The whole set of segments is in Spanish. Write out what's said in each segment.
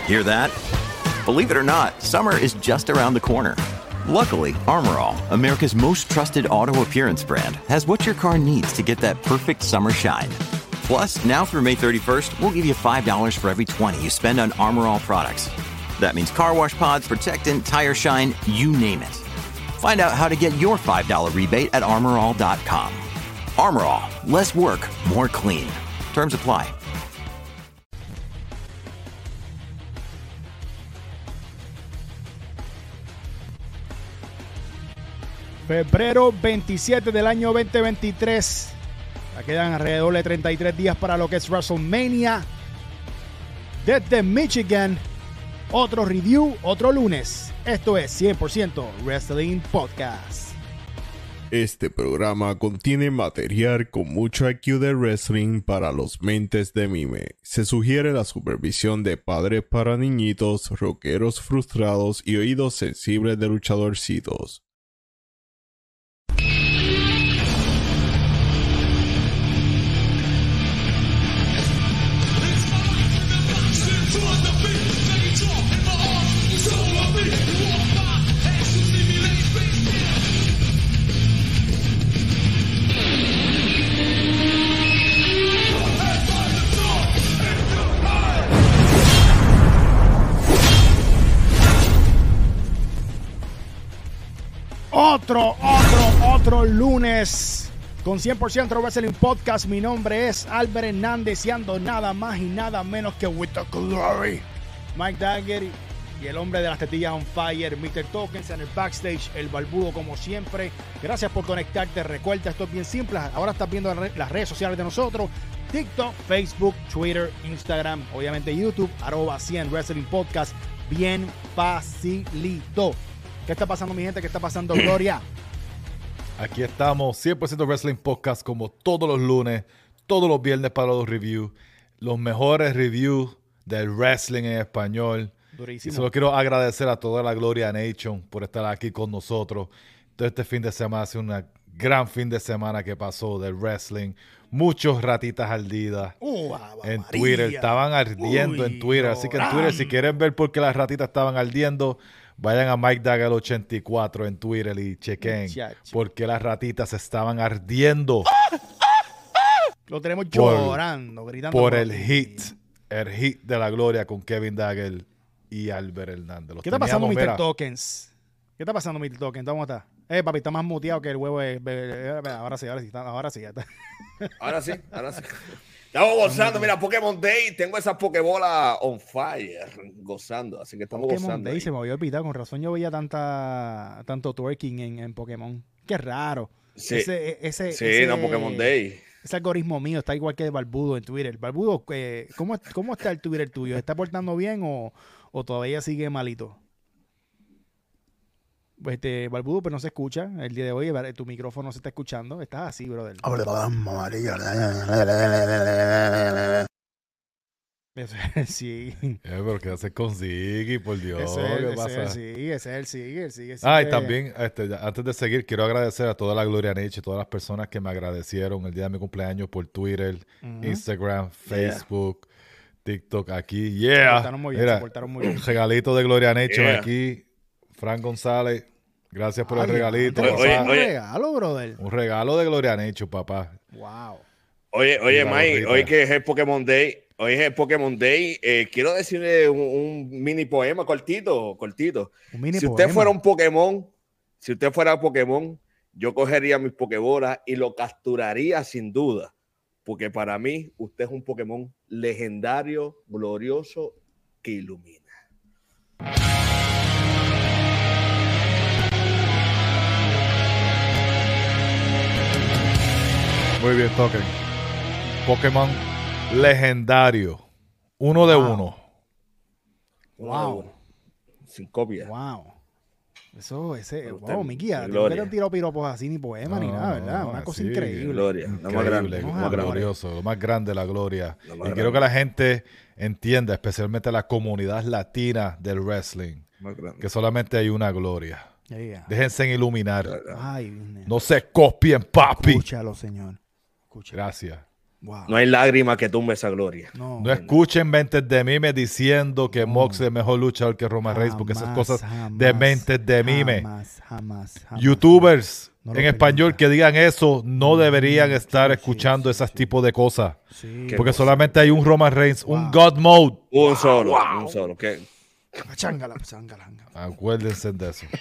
Hear that? Believe it or not, summer is just around the corner. Luckily, Armor All, America's most trusted auto appearance brand, has what your car needs to get that perfect summer shine. Plus, now through May 31st, we'll give you $5 for every $20 you spend on Armor All products. That means car wash pods, protectant, tire shine, you name it. Find out how to get your $5 rebate at armorall.com. Armor All, less work, more clean. Terms apply. Febrero 27 del año 2023. Ya quedan alrededor de 33 días para lo que es WrestleMania. Desde Michigan, otro review, otro lunes. Esto es 100% Wrestling Podcast. Este programa contiene material con mucho IQ de wrestling para los mentes de mime. Se sugiere la supervisión de padres para niñitos, rockeros frustrados y oídos sensibles de luchadorcitos. Otro lunes con 100% Wrestling Podcast. Mi nombre es Albert Hernández y ando nada más y nada menos que with the glory, Mike Dagger y el hombre de las tetillas on fire, Mr. Tokens en el backstage, el barbudo como siempre. Gracias por conectarte. Recuerda, esto es bien simple. Ahora estás viendo las redes sociales de nosotros: TikTok, Facebook, Twitter, Instagram, obviamente YouTube, @100 Wrestling Podcast. Bien facilito. ¿Qué está pasando, mi gente? ¿Qué está pasando, Gloria? Aquí estamos, 100% Wrestling Podcast, como todos los lunes, todos los viernes para los reviews. Los mejores reviews del wrestling en español. Durísimo. Y solo quiero agradecer a toda la Gloria Nation por estar aquí con nosotros. Todo este fin de semana ha sido un gran fin de semana que pasó del wrestling. Muchos ratitas ardidas en Twitter. Estaban ardiendo en Twitter. Así que en Twitter, si quieren ver por qué las ratitas estaban ardiendo, vayan a Mike Dagger 84 en Twitter y chequen porque las ratitas estaban ardiendo. Lo tenemos llorando, gritando. Por el hit de la Gloria con Kevin Dagger y Albert Hernández. ¿Qué está pasando, Mr. Tokens? ¿Qué está pasando, Mr. Tokens? ¿Cómo está? Papi, está más muteado que el huevo. Ahora sí. Ahora sí. Estamos gozando, mira, Pokémon Day, tengo esas Pokébolas on fire, gozando, así que estamos Pokémon gozando. Day, se me había olvidado, con razón yo veía tanto twerking en Pokémon. Qué raro. Sí, Pokémon Day. Ese algoritmo mío está igual que el Barbudo en Twitter. Barbudo, ¿cómo está el Twitter tuyo? ¿Está portando bien o todavía sigue malito? Barbudo, pero no se escucha. El día de hoy tu micrófono se está escuchando. Estás así, brother. Sí. Pero ¿qué haces con Ziggy? Por Dios, ¿qué pasa? Ese es el Ziggy. Y también, antes de seguir, quiero agradecer a toda la Gloria Nation, todas las personas que me agradecieron el día de mi cumpleaños por Twitter, Instagram, Facebook, TikTok, aquí. Se portaron muy bien. Un regalito de Gloria Nation aquí. Frank González, gracias por el regalito. Un regalo, brother. Un regalo de Gloria Nation, papá. Wow. Oye, Mike, hoy que es el Pokémon Day, quiero decirle un mini poema cortito. Si usted fuera un Pokémon, yo cogería mis Pokébolas y lo capturaría sin duda, porque para mí usted es un Pokémon legendario, glorioso, que ilumina. Muy bien, Token. Pokémon legendario. 1 de 1. Wow. Sin copia. Wow. Wow, mi guía. No le han tirado piropos así, ni poemas, ni nada, ¿verdad? Una cosa increíble. Gloria. Increíble, más glorioso, lo más grande, la Gloria. Y quiero que la gente entienda, especialmente la comunidad latina del wrestling, que solamente hay una Gloria. Yeah. Déjense iluminar. Ay, no se copien, papi. Escúchalo, señor. Escúchalo. Gracias. Wow. No hay lágrima que tumbe esa gloria. No escuchen mentes de mime diciendo que Mox es mejor luchador que Roman Reigns, porque esas cosas de mentes de mime. Jamás. YouTubers en español que digan eso no deberían estar escuchando esos tipos de cosas. Sí. Porque solamente hay un Roman Reigns, un God Mode. Un solo. ¿Qué? Acuérdense de eso.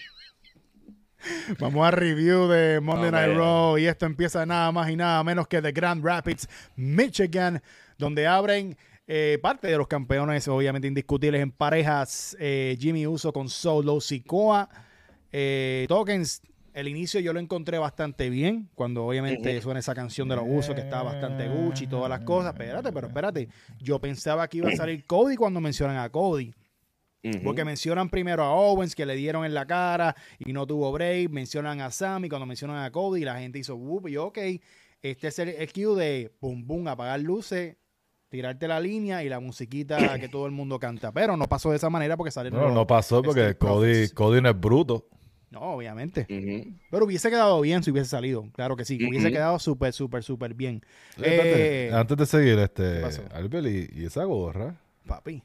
Vamos a review de Monday Night Raw y esto empieza nada más y nada menos que de Grand Rapids, Michigan, donde abren parte de los campeones obviamente indiscutibles en parejas, Jimmy Uso con Solo Sikoa. Tokens, el inicio yo lo encontré bastante bien, cuando obviamente suena esa canción de los Usos que estaba bastante Gucci y todas las cosas. Espérate, yo pensaba que iba a salir Cody cuando mencionan a Cody. Porque mencionan primero a Owens, que le dieron en la cara y no tuvo break. Mencionan a Sammy cuando mencionan a Cody. La gente hizo whoop. Y yo, ok, este es el cue de pum, pum, apagar luces, tirarte la línea y la musiquita que todo el mundo canta. Pero no pasó de esa manera porque salieron. No pasó porque Cody no es bruto. No, obviamente. Pero hubiese quedado bien si hubiese salido. Claro que sí. Hubiese quedado súper bien. Antes de seguir, Albert, ¿y esa gorra? Papi.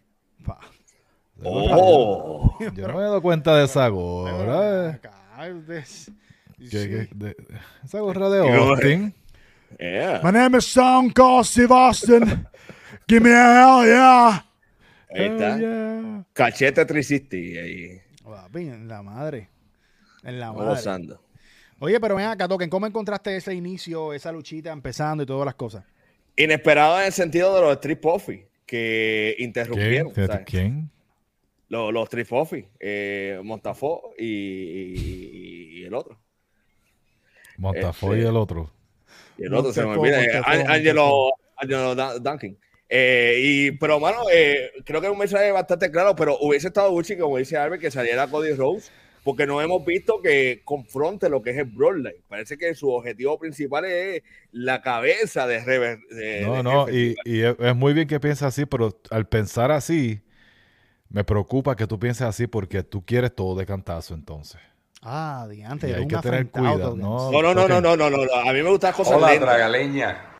Yo no me he dado cuenta de esa gorra. Esa gorra de Austin. Yeah. My name is Stone Cold Steve Austin. Give me a hell yeah. Ahí está. Yeah. Cachete 360 ahí. En la madre. Gozando. Oye, pero ven acá, Token, ¿cómo encontraste ese inicio, esa luchita empezando y todas las cosas? Inesperado en el sentido de los Street Profits que interrumpieron. ¿Quién? Los Street Profits, Montafó y el otro. Montafó y el otro. Y el otro se me olvida. Angelo Duncan. Pero, mano, creo que es un mensaje bastante claro, pero hubiese estado Gucci, como dice Albert, que saliera Cody Rhodes, porque no hemos visto que confronte lo que es el Bloodline. Parece que su objetivo principal es la cabeza de y es muy bien que pienses así, pero al pensar así, me preocupa que tú pienses así porque tú quieres todo de cantazo entonces. Diante. Y hay que tener cuidado. No. A mí me gustan las cosas lentas. Hola, tragaleña.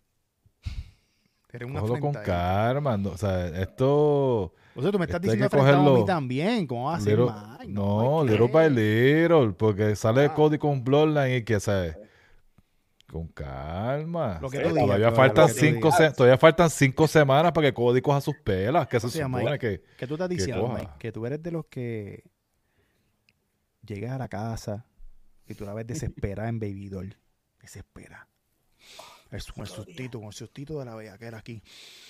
Cógelo con karma. O sea, esto... O sea, tú me estás diciendo enfrentado a mí también. ¿Cómo vas a hacer más? Little by little. Porque sale Cody con Bloodline y que se... Con calma. Todavía faltan 5 semanas para que Cody coja sus pelas. Que se supone que... ¿Qué tú estás diciendo, Mike? Que tú eres de los que llegas a la casa y tú la ves desesperada en Baby Doll. Desespera. Es un sustito de la bellaquera aquí.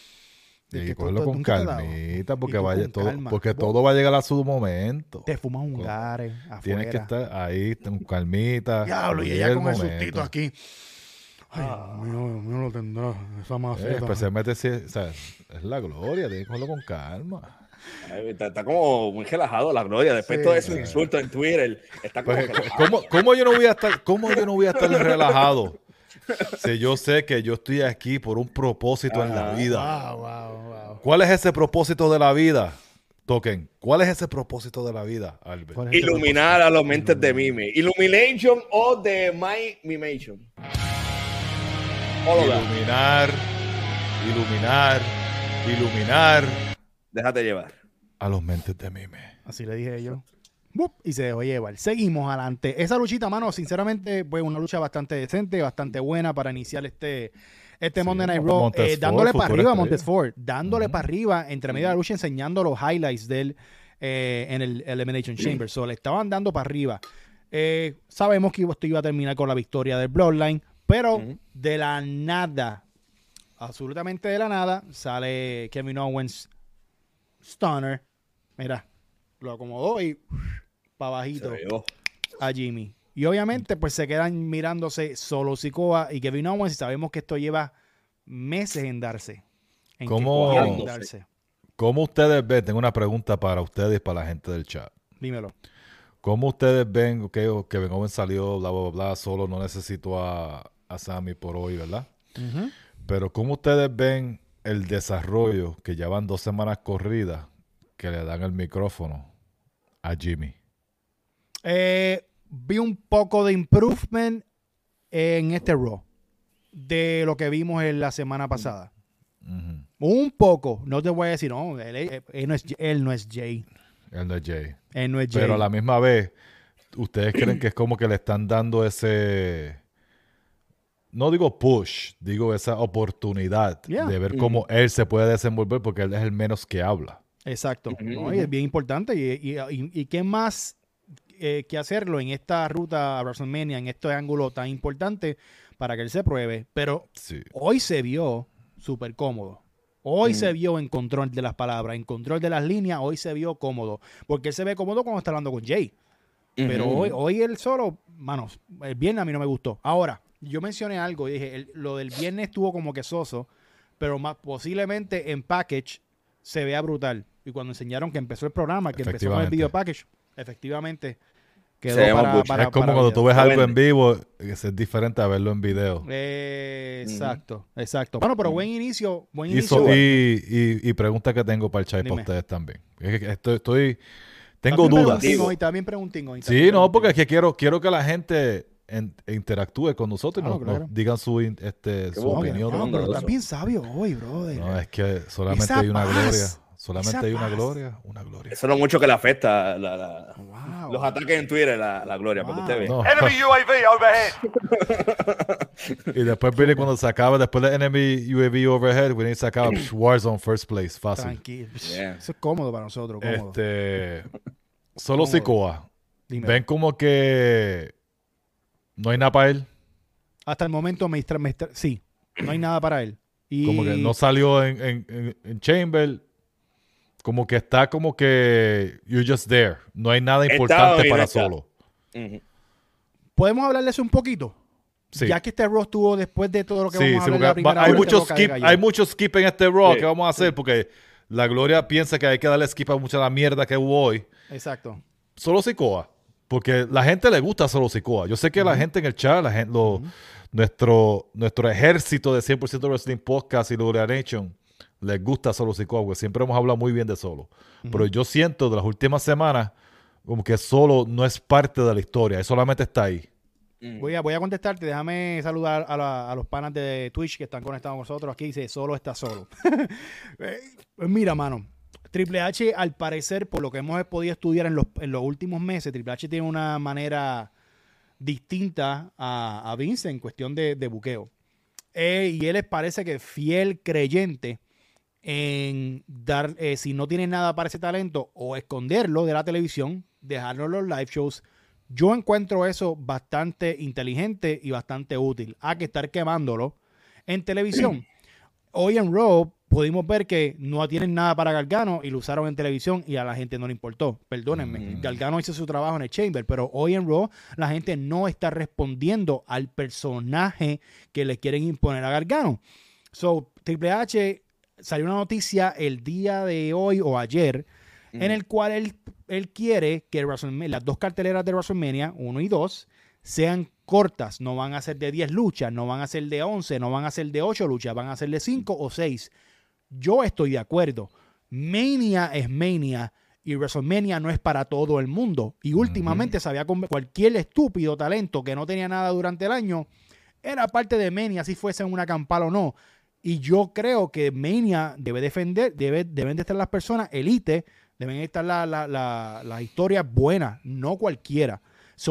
Y cogerlo con calmita porque todo va a llegar a su momento. Te fumas un gare afuera. Tienes que estar ahí con calmita. Diablo, y ella con el sustito aquí. Ay, mío lo tendrá. Esa maceta. Especialmente si es la gloria. Tienes que cogerlo con calma. Está como muy relajado la gloria. Después de todo esos insultos en Twitter. Está como ¿Cómo yo no voy a estar relajado? Si yo sé que yo estoy aquí por un propósito en la vida. Wow. ¿Cuál es ese propósito de la vida, Token? ¿Cuál es ese propósito de la vida, Albert? Iluminar a los mentes de Mime. Illumination o de My Mimation. Iluminar. Déjate llevar. A los mentes de Mime. Así le dije yo. Y se dejó llevar. Seguimos adelante. Esa luchita, mano, sinceramente, fue una lucha bastante decente, bastante buena para iniciar este Monday Night Raw. Dándole para arriba a Montesford. Dándole para arriba entre medio de la lucha, enseñando los highlights de él en el Elimination Chamber. So, le estaban dando para arriba. Sabemos que esto iba a terminar con la victoria del Bloodline, pero de la nada, absolutamente de la nada, sale Kevin Owens Stunner. Mira, lo acomodó y para bajito a Jimmy. Y obviamente pues se quedan mirándose Solo Sikoa y Kevin Owens y sabemos que esto lleva meses en darse. ¿Cómo ustedes ven? Tengo una pregunta para ustedes y para la gente del chat. Dímelo. ¿Cómo ustedes ven que Kevin Owens salió, bla, bla, bla, solo no necesitó a Sammy por hoy, ¿verdad? Pero ¿cómo ustedes ven el desarrollo que ya van 2 semanas corridas que le dan el micrófono a Jimmy? Vi un poco de improvement en este Raw. de lo que vimos en la semana pasada. Un poco. No te voy a decir, no, él no es Jay. Él no es Jay. Pero a la misma vez, ¿ustedes creen que es como que le están dando ese... No digo push, digo esa oportunidad de ver cómo él se puede desenvolver porque él es el menos que habla? Exacto. ¿No? Y es bien importante. Y qué más que hacerlo en esta ruta a WrestleMania, en este ángulo tan importante para que él se pruebe. Pero hoy se vio súper cómodo. Hoy se vio en control de las palabras, en control de las líneas. Hoy se vio cómodo. Porque él se ve cómodo cuando está hablando con Jay. Pero hoy él solo, manos, el viernes a mí no me gustó. Ahora, yo mencioné algo y dije, lo del viernes estuvo como que soso, pero más posiblemente en package se vea brutal. Y cuando enseñaron que empezó el programa, que empezó con el video package, efectivamente quedó para es como cuando video. tú ves algo en vivo, es diferente a verlo en video. Exacto. Bueno, pero buen inicio. Y pregunta que tengo para el chat para ustedes también. Tengo dudas. También preguntín hoy. Sí, no, porque es que quiero que la gente interactúe con nosotros y nos digan su opinión. Pero estás bien sabio hoy, brother. No, es que solamente hay una gloria. Solamente hay una gloria. Eso es lo mucho que le afecta los ataques en Twitter, la gloria, porque usted ve. No. Enemy UAV overhead. Y después viene cuando se acaba, después de Enemy UAV overhead, viene y se acaba Warzone first place, fácil. Tranquilo. Eso es cómodo para nosotros, cómodo. Solo Sikoa. Ven como que no hay nada para él. Hasta el momento, sí, no hay nada para él. Y como que no salió en Chamber. Como que está como que you're just there. No hay nada importante para Solo. ¿Podemos hablar de eso un poquito? Sí. Ya que este Raw estuvo después de todo lo que vamos a hablar de la primera hay hora, mucho skip en este Raw que vamos a hacer porque la gloria piensa que hay que darle skip a mucha de la mierda que hubo hoy. Exacto. Solo Sikoa. Porque la gente le gusta Solo Sikoa. Yo sé que la gente en el chat, nuestro ejército de 100% Wrestling Podcast y Gloria Nation les gusta Solo Sikoa, porque siempre hemos hablado muy bien de Solo. Pero yo siento de las últimas semanas como que Solo no es parte de la historia, él solamente está ahí. Voy a contestarte, déjame saludar a los panas de Twitch que están conectados con nosotros. Aquí dice, Solo está solo. Mira, mano, Triple H, al parecer, por lo que hemos podido estudiar en los últimos meses, Triple H tiene una manera distinta a Vince en cuestión de buqueo. Y él parece que fiel creyente en dar, si no tiene nada para ese talento, o esconderlo de la televisión, dejarlo en los live shows. Yo encuentro eso bastante inteligente y bastante útil, a que estar quemándolo en televisión. Hoy en Raw pudimos ver que no tienen nada para Gargano y lo usaron en televisión y a la gente no le importó. Perdónenme, Gargano hizo su trabajo en el Chamber, pero hoy en Raw la gente no está respondiendo al personaje que le quieren imponer a Gargano. So, Triple H salió una noticia el día de hoy o ayer en el cual él quiere que las dos carteleras de WrestleMania, 1 y 2, sean cortas. No van a ser de 10 luchas, no van a ser de 11, no van a ser de 8 luchas, van a ser de 5 o 6. Yo estoy de acuerdo. Mania es Mania y WrestleMania no es para todo el mundo. Y últimamente sabía con cualquier estúpido talento que no tenía nada durante el año, era parte de Mania, si fuese una campal o no. Y yo creo que Mania deben de estar las personas elite, deben estar las historias buenas, no cualquiera.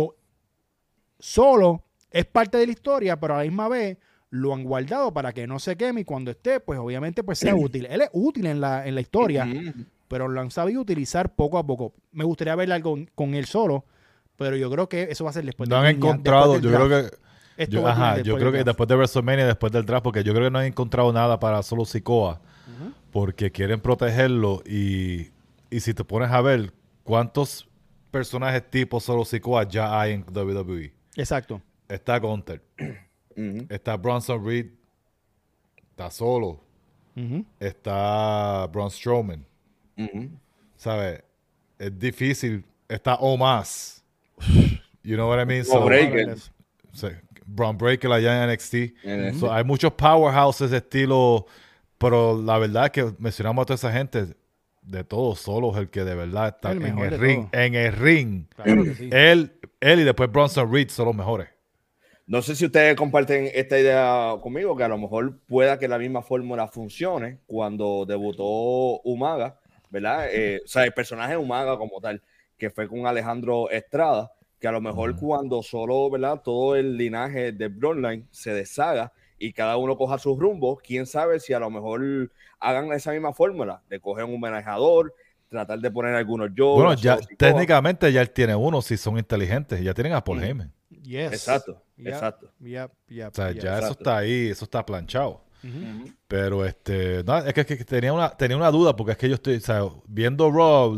Solo es parte de la historia, pero a la misma vez lo han guardado para que no se queme y cuando esté, pues obviamente pues sea útil. Él es útil en la historia, pero lo han sabido utilizar poco a poco. Me gustaría ver algo con él solo, pero yo creo que eso va a ser después de Mania, encontrado, yo creo que yo creo que después de WrestleMania, después del draft, porque yo creo que no han encontrado nada para Solo Sikoa, porque quieren protegerlo y si te pones a ver cuántos personajes tipo Solo Sikoa ya hay en WWE. Exacto. Está Gunther, está Bronson Reed, está Solo, está Braun Strowman, ¿sabes? Es difícil, está Omos, you know what I mean? Braun Breaker allá en NXT. So, hay muchos powerhouses de estilo, pero la verdad es que mencionamos a toda esa gente, de todos Solo es el que de verdad está en el ring. Claro que sí. Él y después Bronson Reed son los mejores. No sé si ustedes comparten esta idea conmigo, que a lo mejor pueda que la misma fórmula funcione cuando debutó Umaga, ¿verdad? O sea, el personaje Umaga como tal, que fue con Alejandro Estrada, que a lo mejor cuando solo, ¿verdad? Todo el linaje de Bloodline se deshaga y cada uno coja sus rumbos, quién sabe si a lo mejor hagan esa misma fórmula, de coger un manejador, tratar de poner algunos yo. Bueno, ya técnicamente ya él tiene uno, si son inteligentes, ya tienen a Paul Heyman. Yes. Exacto. Yep, Exacto. Yep, O sea, ya exacto. eso está ahí, eso está planchado. Pero no, es que tenía una duda, porque es que yo estoy, o sea, viendo Raw,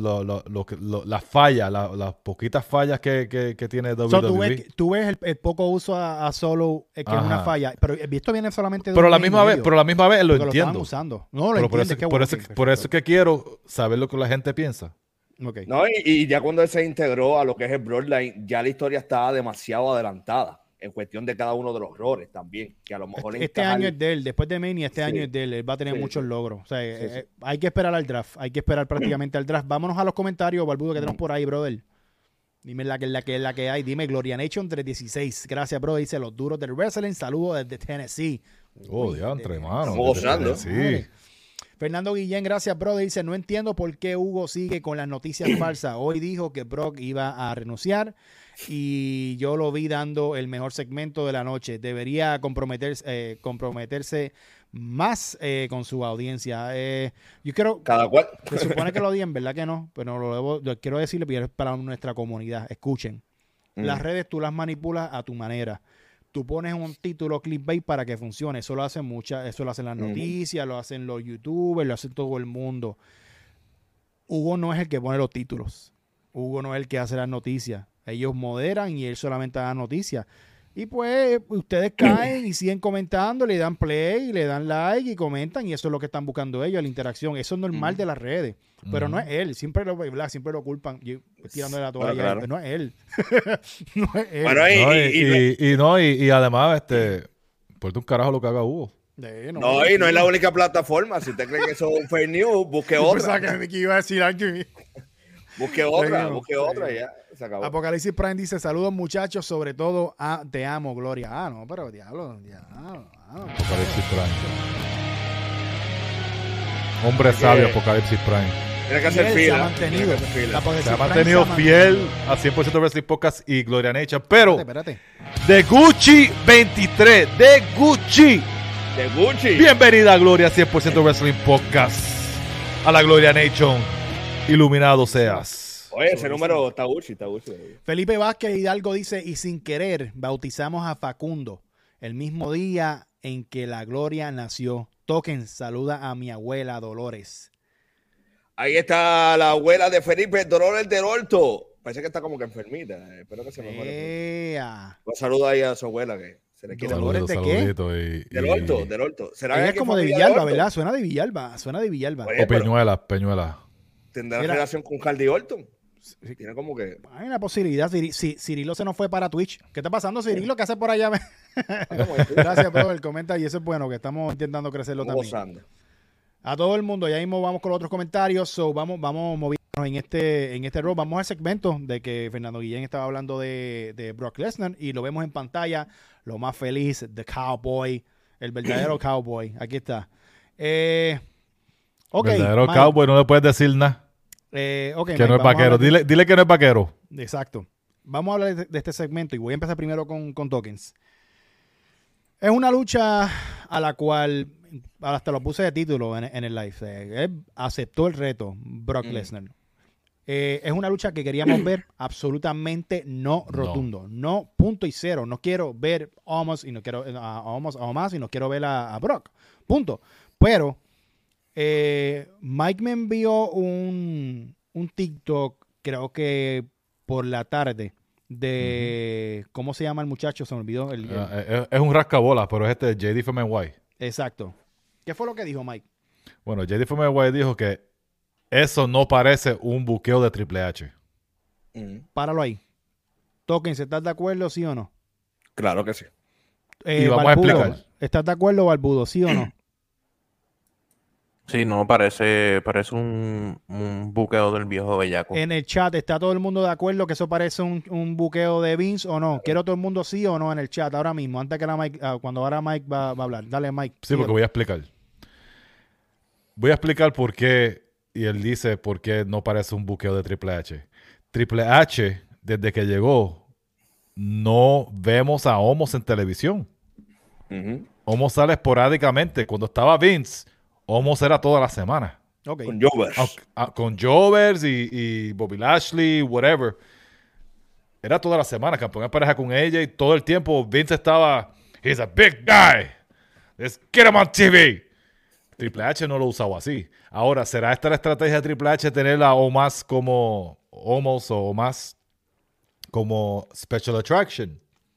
las fallas, las poquitas fallas que tiene WWE. So, tú ves el poco uso a Solo, que es una falla, pero esto viene solamente de pero un la mes y misma vez, medio, pero a la misma vez lo porque entiendo. Lo estaban usando. No, lo Pero entiendes, por eso es que quiero saber lo que la gente piensa. Okay. No, y ya cuando él se integró a lo que es el Bloodline, ya la historia estaba demasiado adelantada en cuestión de cada uno de los roles también, que a lo mejor este año es de él, después de Mania, año es de él, él va a tener muchos logros. O sea, hay que esperar al draft, hay que esperar prácticamente al draft. Vámonos a los comentarios, Barbudo, que tenemos por ahí, brother. Dime la que hay. Dime Gloria Nation 316. Gracias, bro. Dice los duros del wrestling. Saludos desde Tennessee. Diantre, mano. Estamos gozando. Sí. Fernando Guillén, gracias, bro. Dice, no entiendo por qué Hugo sigue con las noticias falsas. Hoy dijo que Brock iba a renunciar y yo lo vi dando el mejor segmento de la noche. Debería comprometerse más con su audiencia. Yo creo... Cada cual. Se supone que lo odien, ¿verdad que no? Pero lo quiero decirle, pero es para nuestra comunidad. Escuchen. Las redes tú las manipulas a tu manera. Tú pones un título clickbait para que funcione. Eso lo hacen eso lo hacen las noticias, lo hacen los youtubers, lo hace todo el mundo. Hugo no es el que pone los títulos. Hugo no es el que hace las noticias. Ellos moderan y él solamente da noticias. Y pues ustedes caen y siguen comentando, le dan play, le dan like y comentan, y eso es lo que están buscando ellos, la interacción. Eso es normal de las redes. Pero no es él, siempre lo culpan, tirándole la toalla. Claro. No es él. No es él. Bueno, y además, por un carajo lo que haga Hugo. No es la única plataforma. Si usted cree que eso es un fake news, busque otra. Que iba a decir algo. Busque otra ya. Se acabó. Apocalipsis Prime dice, saludos muchachos, sobre todo a Te Amo, Gloria. Ah, no, pero diablo. Apocalipsis Prime. Hombre sabio, Apocalipsis Prime. Tiene que hacer fila. Se ha mantenido fiel a 100% Wrestling Podcast y Gloria Nation, pero espérate. de Gucci 23, de Gucci. Bienvenida a Gloria 100% Wrestling Podcast. A la Gloria Nation. Iluminado seas. Oye, ese número está Gucci. Felipe Vázquez Hidalgo dice, y sin querer bautizamos a Facundo el mismo día en que la Gloria nació. Toquen, saluda a mi abuela Dolores. Ahí está la abuela de Felipe, Dolores del Horto. Parece que está como que enfermita. Espero que se mejore. Un saludo ahí a su abuela que se le quiere. ¿Dolores de qué? Del Horto. Ella es como de Villalba, ¿verdad? Suena de Villalba. Oye, o Peñuela. ¿Tendrá relación con Hardy Orton? Tiene como que... Hay una posibilidad. Cirilo se nos fue para Twitch. ¿Qué está pasando, Cirilo? ¿Qué hace por allá? Gracias, brother. Comenta y eso es bueno, que estamos intentando crecerlo también. Gozando. A todo el mundo, ya mismo vamos con los otros comentarios. So, vamos moviéndonos en este rol. Vamos al segmento de que Fernando Guillén estaba hablando de Brock Lesnar y lo vemos en pantalla. Lo más feliz, The Cowboy, el verdadero Cowboy. Aquí está. Okay, verdadero Cowboy, no le puedes decir nada. Que no es vaquero. Dile que no es vaquero. Exacto. Vamos a hablar de este segmento y voy a empezar primero con Tokens. Es una lucha a la cual hasta lo puse de título en el live. Él aceptó el reto, Brock Lesnar. Es una lucha que queríamos ver absolutamente no rotundo. No, punto y cero. No quiero ver a Omos y no quiero y no quiero ver a Brock. Punto. Pero Mike me envió un TikTok, creo que por la tarde, de ¿cómo se llama el muchacho? Se me olvidó. Es un rascabolas, pero es JD FMY. Exacto. ¿Qué fue lo que dijo Mike? Bueno, JD FMY dijo que eso no parece un buqueo de Triple H. Páralo ahí. Token, ¿estás de acuerdo, sí o no? Claro que sí. Y vamos a explicar. ¿Estás de acuerdo, Barbudo, sí o no? Sí, no, parece un buqueo del viejo bellaco. En el chat, ¿está todo el mundo de acuerdo que eso parece un buqueo de Vince o no? ¿Quiero todo el mundo sí o no en el chat ahora mismo? Antes que cuando ahora Mike va a hablar. Dale, Mike. Sí, porque voy a explicar. Voy a explicar por qué, y él dice por qué no parece un buqueo de Triple H. Triple H, desde que llegó, no vemos a Omos en televisión. Omos sale esporádicamente. Cuando estaba Vince, Omos era toda la semana. Okay. Con Jovers. Con Jovers y Bobby Lashley, whatever. Era toda la semana, campeón de pareja con ella y todo el tiempo Vince estaba, he's a big guy. Let's get him on TV. Triple H no lo usaba así. Ahora, ¿será esta la estrategia de Triple H tenerla o más como Omos o más como Special Attraction?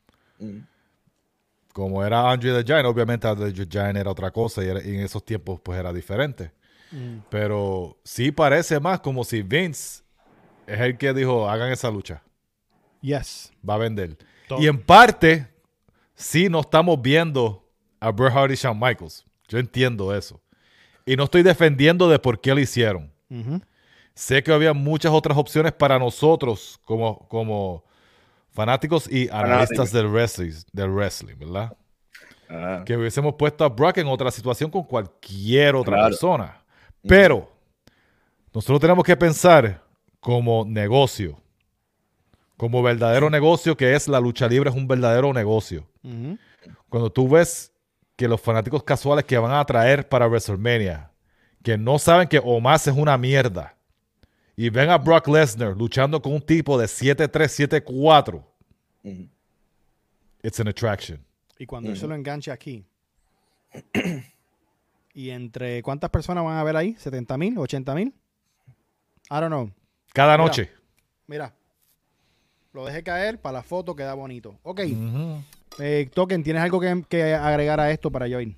Como era Andre the Giant, obviamente Andre the Giant era otra cosa y en esos tiempos pues era diferente. Pero sí parece más como si Vince es el que dijo, hagan esa lucha. Yes. Va a vender. Todo. Y en parte, sí no estamos viendo a Bret Hart y Shawn Michaels. Yo entiendo eso. Y no estoy defendiendo de por qué lo hicieron. Sé que había muchas otras opciones para nosotros como fanáticos y analistas del wrestling, ¿verdad? Que hubiésemos puesto a Brock en otra situación con cualquier otra persona. Pero nosotros tenemos que pensar como negocio. Como verdadero negocio que es la lucha libre, es un verdadero negocio. Cuando tú ves que los fanáticos casuales que van a traer para WrestleMania, que no saben que Omos es una mierda, y ven a Brock Lesnar luchando con un tipo de 7'3", 7'4", it's an attraction. Y cuando él se lo enganche aquí, ¿y entre cuántas personas van a ver ahí? ¿70,000? ¿80,000? I don't know. Cada noche. Mira. Lo dejé caer, para la foto queda bonito. Ok. Token, ¿tienes algo que agregar a esto para yo ir?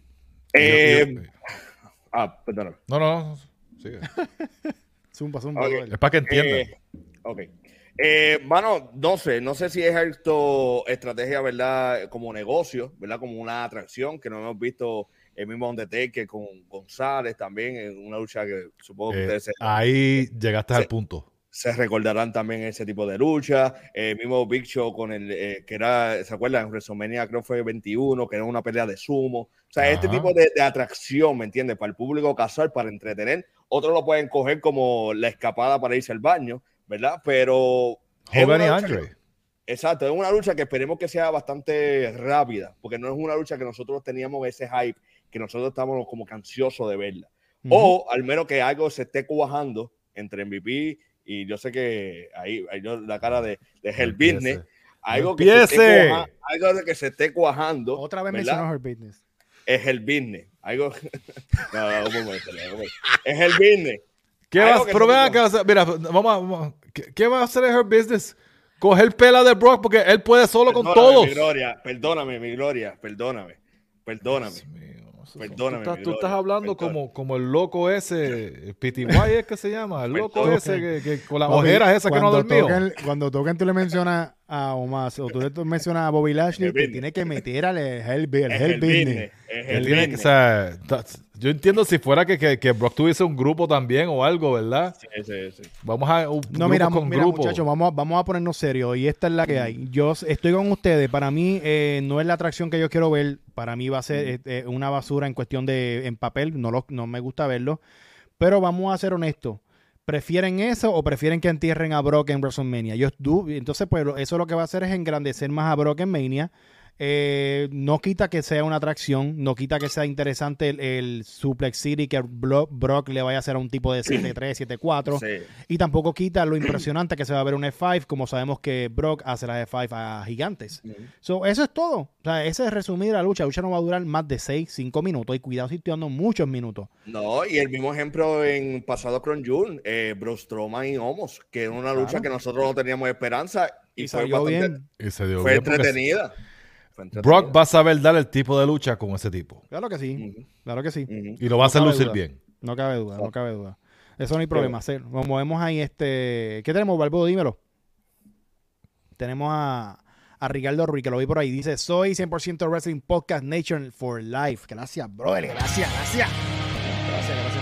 Perdóname. No. Sigue. Zumba. Okay. Es para que entiendan. Ok. Mano, no sé si es esto estrategia, ¿verdad? Como negocio, ¿verdad? Como una atracción que no hemos visto el mismo Undertaker con González también en una lucha que supongo que ustedes ahí llegaste al punto. Se recordarán también ese tipo de lucha. Mismo Big Show con el que era, ¿se acuerdan? En WrestleMania creo fue 21, que era una pelea de sumo. O sea, este tipo de atracción, ¿me entiendes? Para el público casual, para entretener. Otros lo pueden coger como la escapada para irse al baño, ¿verdad? Pero Hogan y Andre. Exacto, es una lucha que esperemos que sea bastante rápida, porque no es una lucha que nosotros teníamos ese hype, que nosotros estábamos como ansiosos de verla. O al menos que algo se esté cuajando entre MVP y yo sé que ahí la cara de Hell Business, algo que se esté cuajando. Otra vez mencionó Hell Business. Es Hell Business. Algo. Es Hell Business. ¿Qué va a hacer el Hell Business? Coger pela de Brock porque él puede solo con todos. Perdóname, mi gloria. Perdóname. Tú estás hablando como el loco ese, PTY es que se llama, el loco ese que con las ojeras esas que no ha dormido. Cuando Token tú le mencionas a Omos o tú le mencionas a Bobby Lashley, te tiene que meter al Hell Business. Yo entiendo si fuera que Brock tuviese un grupo también o algo, ¿verdad? Sí. Vamos a mira muchachos, vamos a ponernos serios y esta es la que hay. Yo estoy con ustedes. Para mí no es la atracción que yo quiero ver. Para mí va a ser una basura en cuestión en papel. No me gusta verlo. Pero vamos a ser honestos. ¿Prefieren eso o prefieren que entierren a Brock en WrestleMania? Entonces, pues eso lo que va a hacer es engrandecer más a Brock en Mania. No quita que sea una atracción, no quita que sea interesante el Suplex City que Brock le vaya a hacer a un tipo de 7'3", 7'4", y tampoco quita lo impresionante que se va a ver un F5, como sabemos que Brock hace la F5 a gigantes. Eso es todo. O sea, ese es resumir la lucha. La lucha no va a durar más de 6-5 minutos, y cuidado si estoy dando muchos minutos. No, y el mismo ejemplo en pasado Crown Jewel, Braun Strowman y Omos, que era una lucha que nosotros no teníamos esperanza y fue bastante, y se dio fue bien entretenida. Brock va a saber dar el tipo de lucha con ese tipo. Claro que sí, claro que sí. Y lo va a hacer lucir bien. No cabe duda. Eso no hay problema. Nos movemos ahí. ¿Qué tenemos, Balbo? Dímelo. Tenemos a Ricardo Ruiz, que lo vi por ahí. Dice, soy 100% Wrestling Podcast Nation for Life. Gracias, brother. Gracias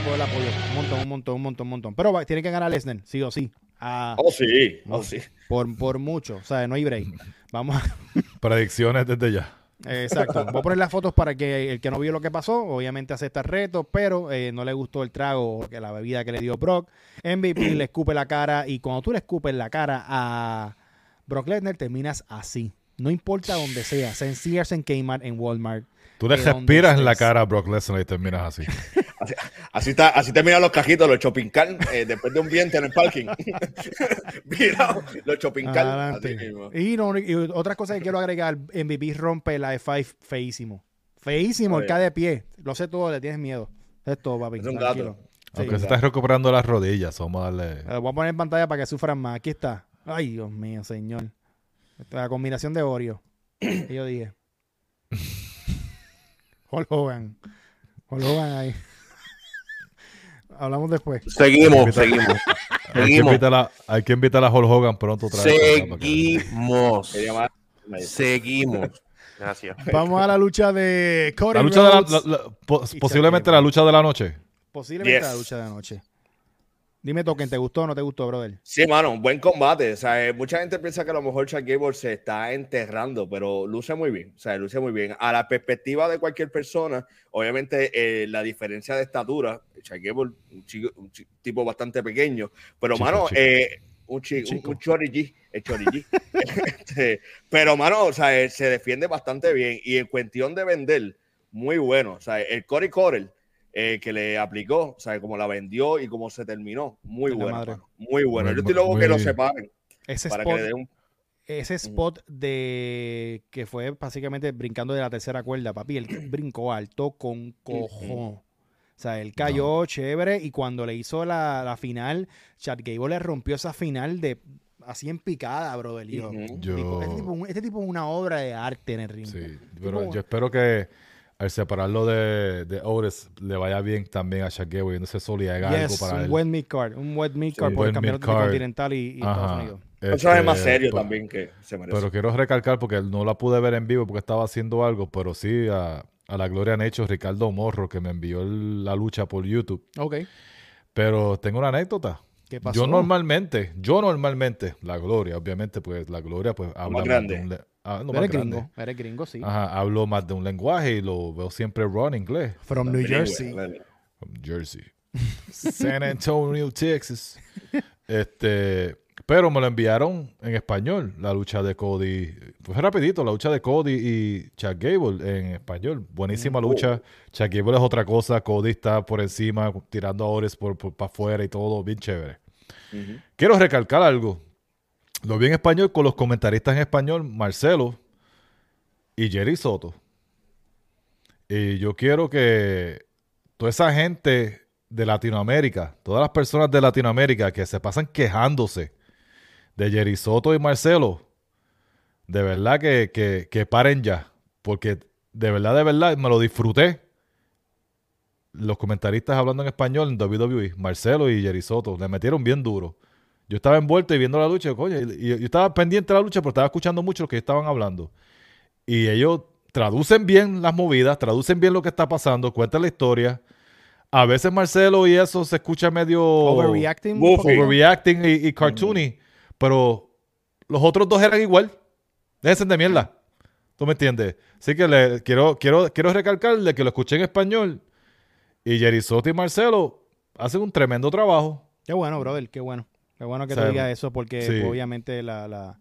todo el apoyo. Un montón. Pero tiene que ganar Lesnar, sí o sí. Sí. Por mucho. O sea, no hay break. Vamos a... Predicciones desde ya. Exacto. Voy a poner las fotos para que el que no vio lo que pasó, obviamente acepta el reto, pero no le gustó el trago, que la bebida que le dio Brock. MVP le escupe la cara y cuando tú le escupes la cara a Brock Lesnar, terminas así. No importa donde sea, en Sears, en Kmart, en Walmart. Tú le respiras en la cara a Brock Lesnar y terminas así. Así terminan los cajitos, los shopping cart, después de un viento en el parking. Mira, los shopping cart. Y otra cosa que quiero agregar, MVP rompe la F5 feísimo. Feísimo, el cae de pie. Lo sé todo, le tienes miedo. Es todo, papi. Es un tranquilo. gato. Aunque se está recuperando las rodillas, vamos a darle... Lo voy a poner en pantalla para que sufran más. Aquí está. Ay, Dios mío, señor. La combinación de Oreo. Y yo dije. Hulk Hogan ahí. Hablamos después. Seguimos. Hay que invitar a Hulk Hogan pronto otra vez. Seguimos. Gracias. Vamos a la lucha de Cody La lucha Rhodes posiblemente la lucha de la noche. Posiblemente la lucha de la noche. Dime, Token, ¿te gustó o no te gustó, brother? Sí, mano, un buen combate. O sea, mucha gente piensa que a lo mejor Chad Gable se está enterrando, pero luce muy bien. O sea, luce muy bien. A la perspectiva de cualquier persona, obviamente la diferencia de estatura, Chad Gable, un tipo bastante pequeño, pero mano, un chorigi, el chorigi. Pero mano, o sea, se defiende bastante bien y en cuestión de vender, muy bueno. O sea, el Corey Corel que le aplicó, o sea, cómo la vendió y cómo se terminó. Muy bueno. Muy bueno. Yo estoy loco que lo separen. Ese para spot, que le dé ese spot de que fue básicamente brincando de la tercera cuerda, papi, él brincó alto con cojón. O sea, él cayó chévere y cuando le hizo la final, Chad Gable le rompió esa final de así en picada, brother. Este tipo es una obra de arte en el ring. Sí, pero yo espero que al separarlo de Otis le vaya bien también a Chad Gable y no se haga algo para él. Un wet mid-card por el campeonato Continental y Estados Unidos. Eso es más serio también que se merece. Pero quiero recalcar porque no la pude ver en vivo porque estaba haciendo algo, pero sí a la gloria han hecho Ricardo Morro que me envió la lucha por YouTube. Ok. Pero tengo una anécdota. ¿Qué pasó? Yo normalmente, la gloria, obviamente, pues la gloria pues habla más grande. Eres gringo, sí. Ajá, hablo más de un lenguaje y lo veo siempre raw en inglés. From New Jersey. From Jersey. San Antonio, Texas. Pero me lo enviaron en español, la lucha de Cody. Fue rapidito, la lucha de Cody y Chad Gable en español. Buenísima lucha. Chad Gable es otra cosa. Cody está por encima, tirando a Ores para afuera y todo. Bien chévere. Quiero recalcar algo. Lo vi en español con los comentaristas en español, Marcelo y Jerry Soto. Y yo quiero que toda esa gente de Latinoamérica, todas las personas de Latinoamérica que se pasan quejándose de Jerry Soto y Marcelo, de verdad que paren ya. Porque de verdad me lo disfruté. Los comentaristas hablando en español en WWE, Marcelo y Jerry Soto, le metieron bien duro. Yo estaba envuelto y viendo la lucha, coño, y yo estaba pendiente de la lucha, pero estaba escuchando mucho lo que estaban hablando. Y ellos traducen bien las movidas, traducen bien lo que está pasando, cuentan la historia. A veces Marcelo y eso se escucha medio overreacting y cartoony, pero los otros dos eran igual. Déjense de mierda. ¿Tú me entiendes? Así que quiero recalcarle que lo escuché en español y Jerry Soto y Marcelo hacen un tremendo trabajo. Qué bueno, brother, qué bueno. Qué bueno que te diga eso porque pues, obviamente la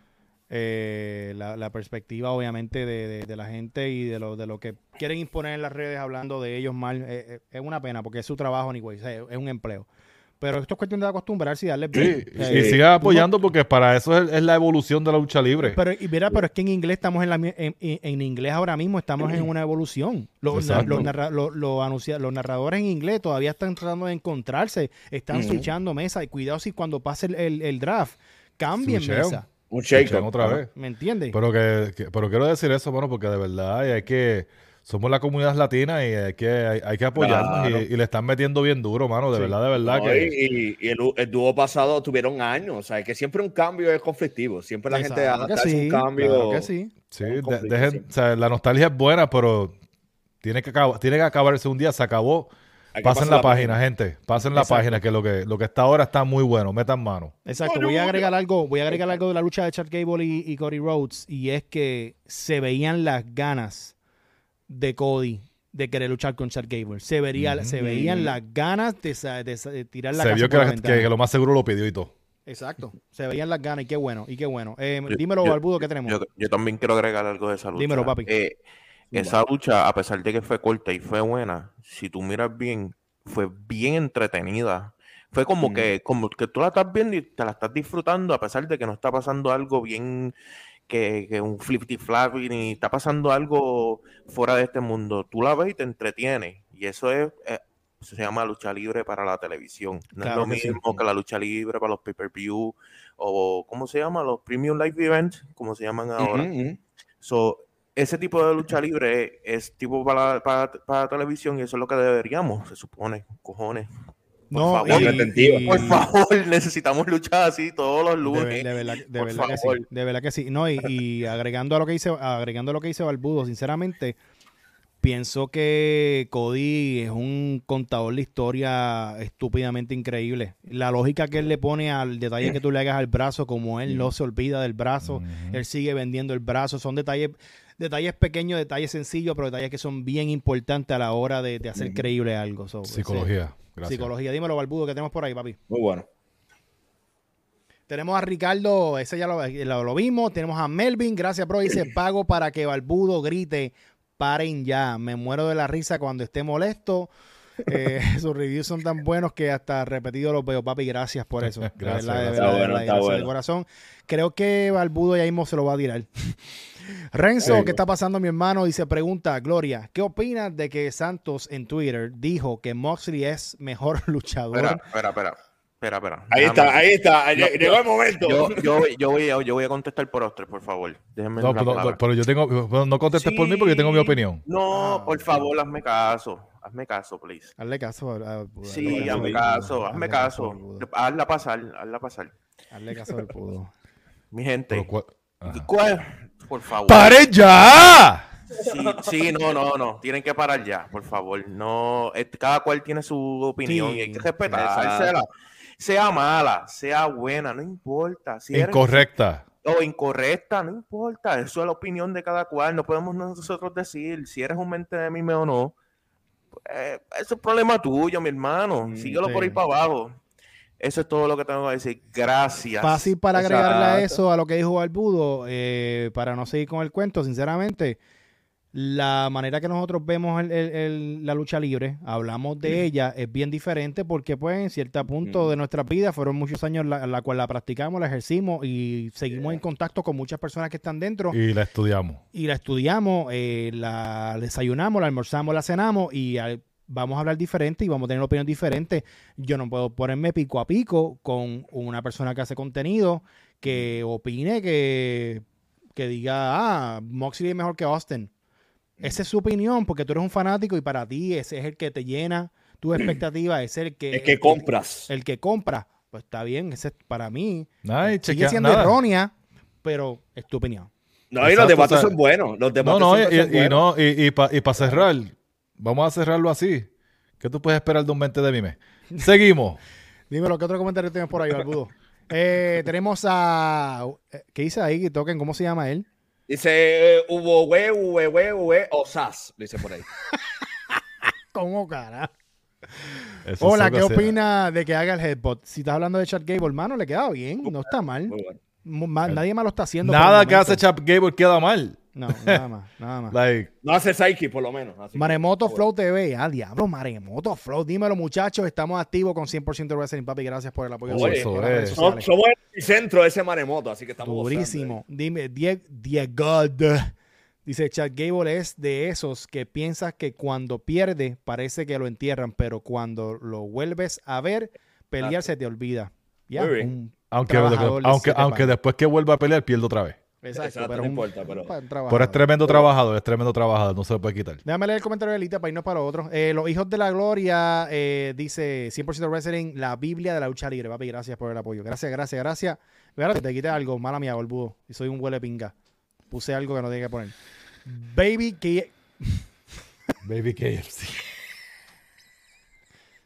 perspectiva obviamente de la gente y de lo que quieren imponer en las redes hablando de ellos mal es una pena porque es su trabajo anyway, o sea, es un empleo. Pero esto es cuestión de acostumbrarse y darle bien. Y siga apoyando porque para eso es la evolución de la lucha libre. Pero es que en inglés estamos en inglés ahora mismo estamos en una evolución. Los narradores en inglés todavía están tratando de encontrarse, están switchando mesa y cuidado si cuando pase el draft cambien mesa. Un shake otra vez. ¿Me entiendes? Pero quiero decir eso, bueno, porque de verdad hay que somos la comunidad latina y hay que apoyarnos y le están metiendo bien duro, mano, de verdad no, que... Y el dúo pasado tuvieron años, o sea, que siempre un cambio es conflictivo, siempre la gente adaptarse a un cambio. Claro que sí. Sí, o sea, la nostalgia es buena, pero tiene que acabarse un día, se acabó Pasen la página, gente. Pasen la página, que lo que está ahora está muy bueno. Metan mano. Exacto. Voy a agregar algo de la lucha de Chad Gable y Cody Rhodes, y es que se veían las ganas de Cody de querer luchar con Chad Gable. Se veían las ganas de tirar la casa vio por la ventana. que lo más seguro lo pidió y todo. Exacto. Se veían las ganas y qué bueno. Dímelo, Barbudo, ¿qué tenemos? Yo también quiero agregar algo de esa lucha. Dímelo, papi. Esa lucha, a pesar de que fue corta y fue buena, si tú miras bien, fue bien entretenida. Fue como que tú la estás viendo y te la estás disfrutando, a pesar de que no está pasando algo bien, que un flippity-flappy, ni está pasando algo fuera de este mundo. Tú la ves y te entretienes. Y eso se llama lucha libre para la televisión. No Claro es lo que mismo que la lucha libre para los pay-per-view o, ¿cómo se llama? Los premium live events, como se llaman ahora. So, ese tipo de lucha libre es tipo para televisión y eso es lo que deberíamos, se supone, cojones. Por favor, necesitamos luchar así todos los lunes. De verdad que sí. No, y agregando a lo que dice Barbudo, sinceramente, pienso que Cody es un contador de historia estúpidamente increíble. La lógica que él le pone al detalle que tú le hagas al brazo, como él no se olvida del brazo, él sigue vendiendo el brazo, son detalles pequeños, detalles sencillos, pero detalles que son bien importantes a la hora de hacer creíble algo. Psicología. Gracias. Psicología. Dímelo, Barbudo, ¿qué tenemos por ahí, papi? Muy bueno. Tenemos a Ricardo, ese ya lo vimos. Tenemos a Melvin, gracias, bro. Dice, pago para que Barbudo grite, paren ya. Me muero de la risa cuando esté molesto. Sus reviews son tan buenos que hasta repetido los veo, papi. Gracias por eso. Gracias. De corazón. Creo que Barbudo ya mismo se lo va a tirar. Renzo, ¿qué está pasando, mi hermano? Dice, pregunta, Gloria, ¿qué opinas de que Santos en Twitter dijo que Moxley es mejor luchador? Espera. Ahí está. Llegó el momento. Yo voy a contestar por Ostres, por favor. Déjenme pero yo tengo, no contestes por mí porque yo tengo mi opinión. No, por favor, hazme caso, please. Hazle caso. Hazme caso. Hazla pasar. Hazle caso al pudo. Mi gente. Por favor. ¡Pare ya! Sí, no. Tienen que parar ya, por favor. No, cada cual tiene su opinión y hay que respetársela. Sea mala, sea buena, no importa. Si incorrecta. O incorrecta, no importa. Eso es la opinión de cada cual. No podemos nosotros decir si eres un mente de mime o no. Eso es problema tuyo, mi hermano. Síguelo por ahí para abajo. Eso es todo lo que tengo que decir. Gracias. Fácil para agregarle a eso, a lo que dijo Barbudo, para no seguir con el cuento, sinceramente, la manera que nosotros vemos la lucha libre, hablamos de ella, es bien diferente porque pues en cierto punto de nuestra vida fueron muchos años la cual la practicamos, la ejercimos y seguimos en contacto con muchas personas que están dentro. Y la estudiamos. La desayunamos, la almorzamos, la cenamos y vamos a hablar diferente y vamos a tener opiniones diferentes. Yo no puedo ponerme pico a pico con una persona que hace contenido que opine, que diga, Moxley es mejor que Austin. Esa es su opinión, porque tú eres un fanático y para ti ese es el que te llena tus expectativas, es el que compras. El que compra. Pues está bien, ese es para mí. Sigue siendo errónea, pero es tu opinión. No, y los debates son buenos. Los debates son buenos. Y para cerrar, vamos a cerrarlo así. ¿Qué tú puedes esperar de un 20 de mime? Seguimos. Dímelo, ¿qué otro comentario tienes por ahí, Barbudo? Tenemos a... ¿Qué dice ahí? Toquen, ¿cómo se llama él? Dice Osas, dice por ahí. ¿Cómo, cara? Hola, ¿qué opina de que haga el headbutt? Si estás hablando de Chad Gable, hermano, le queda bien, no está mal. Muy bueno. Nadie más lo está haciendo. Nada que hace Chad Gable queda mal. No, nada más. No hace Psyche, por lo menos. Maremoto Flow TV. Diablo, Maremoto Flow. Dímelo, muchachos. Estamos activos con 100% de Wrestling, papi. Gracias por el apoyo. Somos el centro de ese maremoto, así que estamos durísimo. Dime, Diego. Dice, Chad Gable es de esos que piensas que cuando pierde parece que lo entierran, pero cuando lo vuelves a ver pelear se te olvida. Ya, aunque después que vuelva a pelear pierde otra vez. Exacto, pero no importa. Pero es tremendo trabajador, no se le puede quitar. Déjame leer el comentario de Elita para irnos para otro. Los Hijos de la Gloria dice 100% Wrestling, la Biblia de la lucha libre. Papi, gracias por el apoyo. Gracias. Espérate, te quité algo, mala mía, Barbudo. Y soy un huele pinga. Puse algo que no tenía que poner. Baby KFC.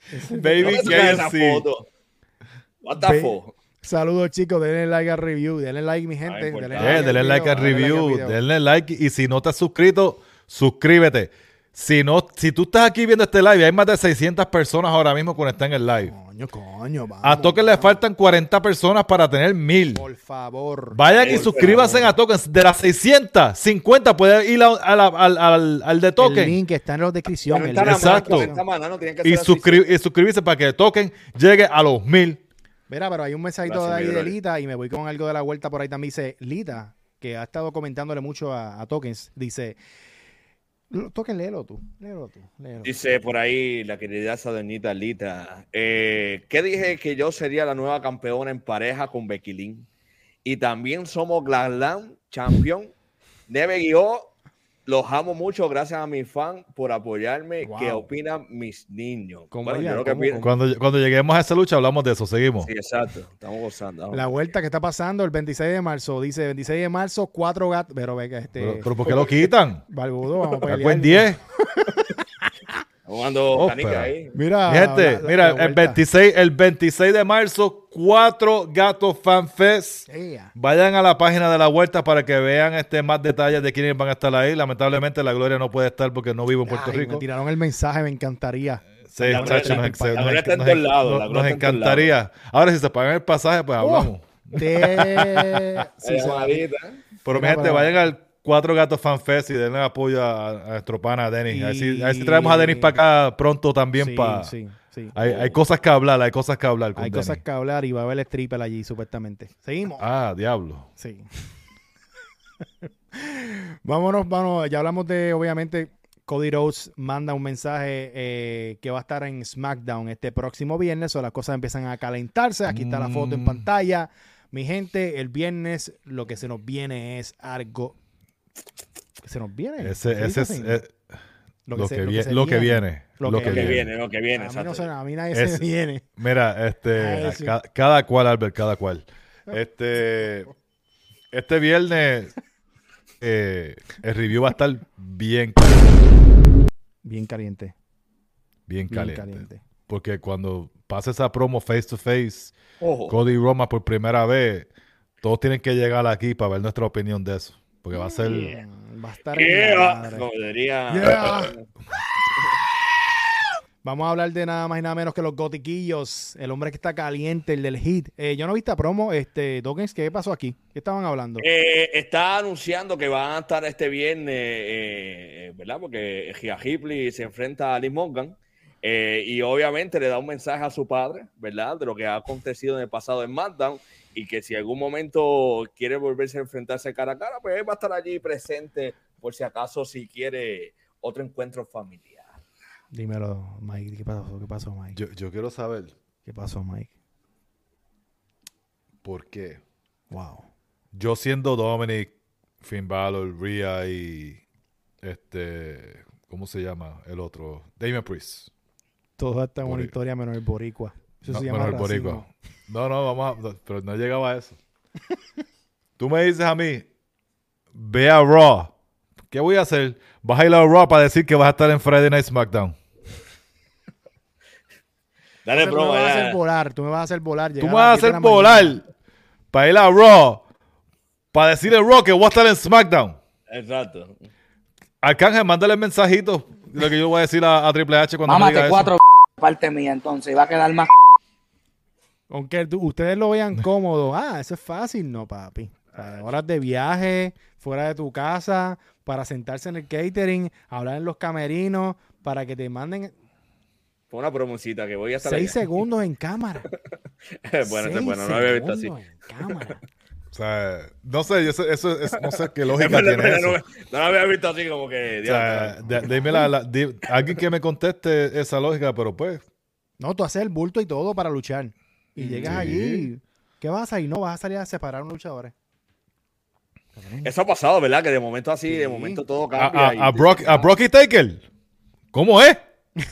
Baby KFC. What the fuck? Saludos, chicos. Denle like al review. Denle like, mi gente. Denle like al review. Denle like. Y si no estás suscrito, suscríbete. Si tú estás aquí viendo este live, hay más de 600 personas ahora mismo conectadas en el live. Coño, vamos. A Token le faltan 40 personas para tener 1000. Por favor. Vayan y suscríbanse a Token. De las 600, 50 pueden ir al de Token. El link está en la descripción. Exacto. Y suscribirse para que Token llegue a los 1000. Mira, pero hay un mensajito de ahí de Lita y me voy con algo de la vuelta por ahí también. Dice Lita, que ha estado comentándole mucho a Tokens. Dice, Token, léelo tú. Dice por ahí la querida Sadonita Lita. ¿Qué dije? Que yo sería la nueva campeona en pareja con Becky Lynn. Y también somos Glam Champion. Neve y yo los amo mucho, gracias a mis fans por apoyarme. Wow. ¿Qué opinan mis niños? Cuando lleguemos a esa lucha hablamos de eso, seguimos. Sí, exacto, estamos gozando. La vuelta que está pasando el 26 de marzo, dice 26 de marzo, 4 gatos. Pero ¿por qué lo quitan? Barbudo, vamos a pelear. Buen 10. Jugando canica ahí. Mira, gente, el 26 de marzo, 4 Gatos Fan Fest. Vayan a la página de la vuelta para que vean más detalles de quiénes van a estar ahí. Lamentablemente la Gloria no puede estar porque no vive en Puerto Rico. Me tiraron el mensaje, me encantaría. Sí, nos encantaría. Ahora, si se pagan el pasaje, pues hablamos. Pero mi gente, vayan al 4 Gatos Fan Fest y denle apoyo a nuestro pana Denis. A ver si traemos a Denis para acá pronto también. Sí. Hay cosas que hablar, hay cosas que hablar. Hay cosas que hablar y va a haber stripper allí, supuestamente. Seguimos. Ah, diablo. Sí. Vámonos. Ya hablamos de, obviamente, Cody Rhodes manda un mensaje que va a estar en SmackDown este próximo viernes. O las cosas empiezan a calentarse. Aquí está la foto en pantalla. Mi gente, el viernes lo que se nos viene es algo. Se nos viene. Lo que viene. A mí nadie se me viene. Mira, cada cual, Albert, cada cual. Este viernes el review va a estar bien caliente. Bien caliente. Porque cuando pase esa promo face to face, Cody Rhodes por primera vez, todos tienen que llegar aquí para ver nuestra opinión de eso. Porque va a ser... Va a estar Vamos a hablar de nada más y nada menos que los gotiquillos. El hombre que está caliente, el del hit. Yo no vi esta promo, Tokens, ¿qué pasó aquí? ¿Qué estaban hablando? Está anunciando que van a estar este viernes, ¿verdad? Porque Gia Ripley se enfrenta a Liv Morgan. Y obviamente le da un mensaje a su padre, ¿verdad? De lo que ha acontecido en el pasado en SmackDown. Y que si algún momento quiere volverse a enfrentarse cara a cara, pues él va a estar allí presente por si acaso si quiere otro encuentro familiar. Dímelo, Mike. ¿Qué pasó, Mike? Yo quiero saber. ¿Qué pasó, Mike? ¿Por qué? Wow. Yo siendo Dominic, Finn Balor, Rhea y ¿cómo se llama el otro? Damian Priest. Todo está en una historia menos el boricua. Eso se llama menos el boricua. Pero no llegaba a eso. Tú me dices a mí, ve a Raw. ¿Qué voy a hacer? Vas a ir a Raw para decir que vas a estar en Friday Night SmackDown. Dale, Tú me vas a hacer volar. Tú me vas a hacer volar. Tú me vas a hacer volar para ir a Raw. Para decirle a Raw que voy a estar en SmackDown. Exacto. Arcángel, mándale el mensajito. Lo que yo voy a decir a Triple H cuando me diga eso. Mámate 4 parte mía, entonces. Va a quedar más. Aunque ustedes lo vean cómodo. Eso es fácil. No, papi. Horas de viaje, fuera de tu casa, para sentarse en el catering, hablar en los camerinos, para que te manden... Fue una promocita que voy a estar 6 segundos en cámara. Bueno, no había visto así. En cámara. O sea, no sé, eso no sé qué lógica tiene eso. No lo había visto así como que... O sea, dime alguien que me conteste esa lógica, pero pues... No, tú haces el bulto y todo para luchar. Y llegas allí. ¿Qué vas a hacer? No vas a salir a separar a unos luchadores. Eso ha pasado, ¿verdad? Que de momento así, de momento todo cambia. ¿A Brocky Taker? ¿Cómo es?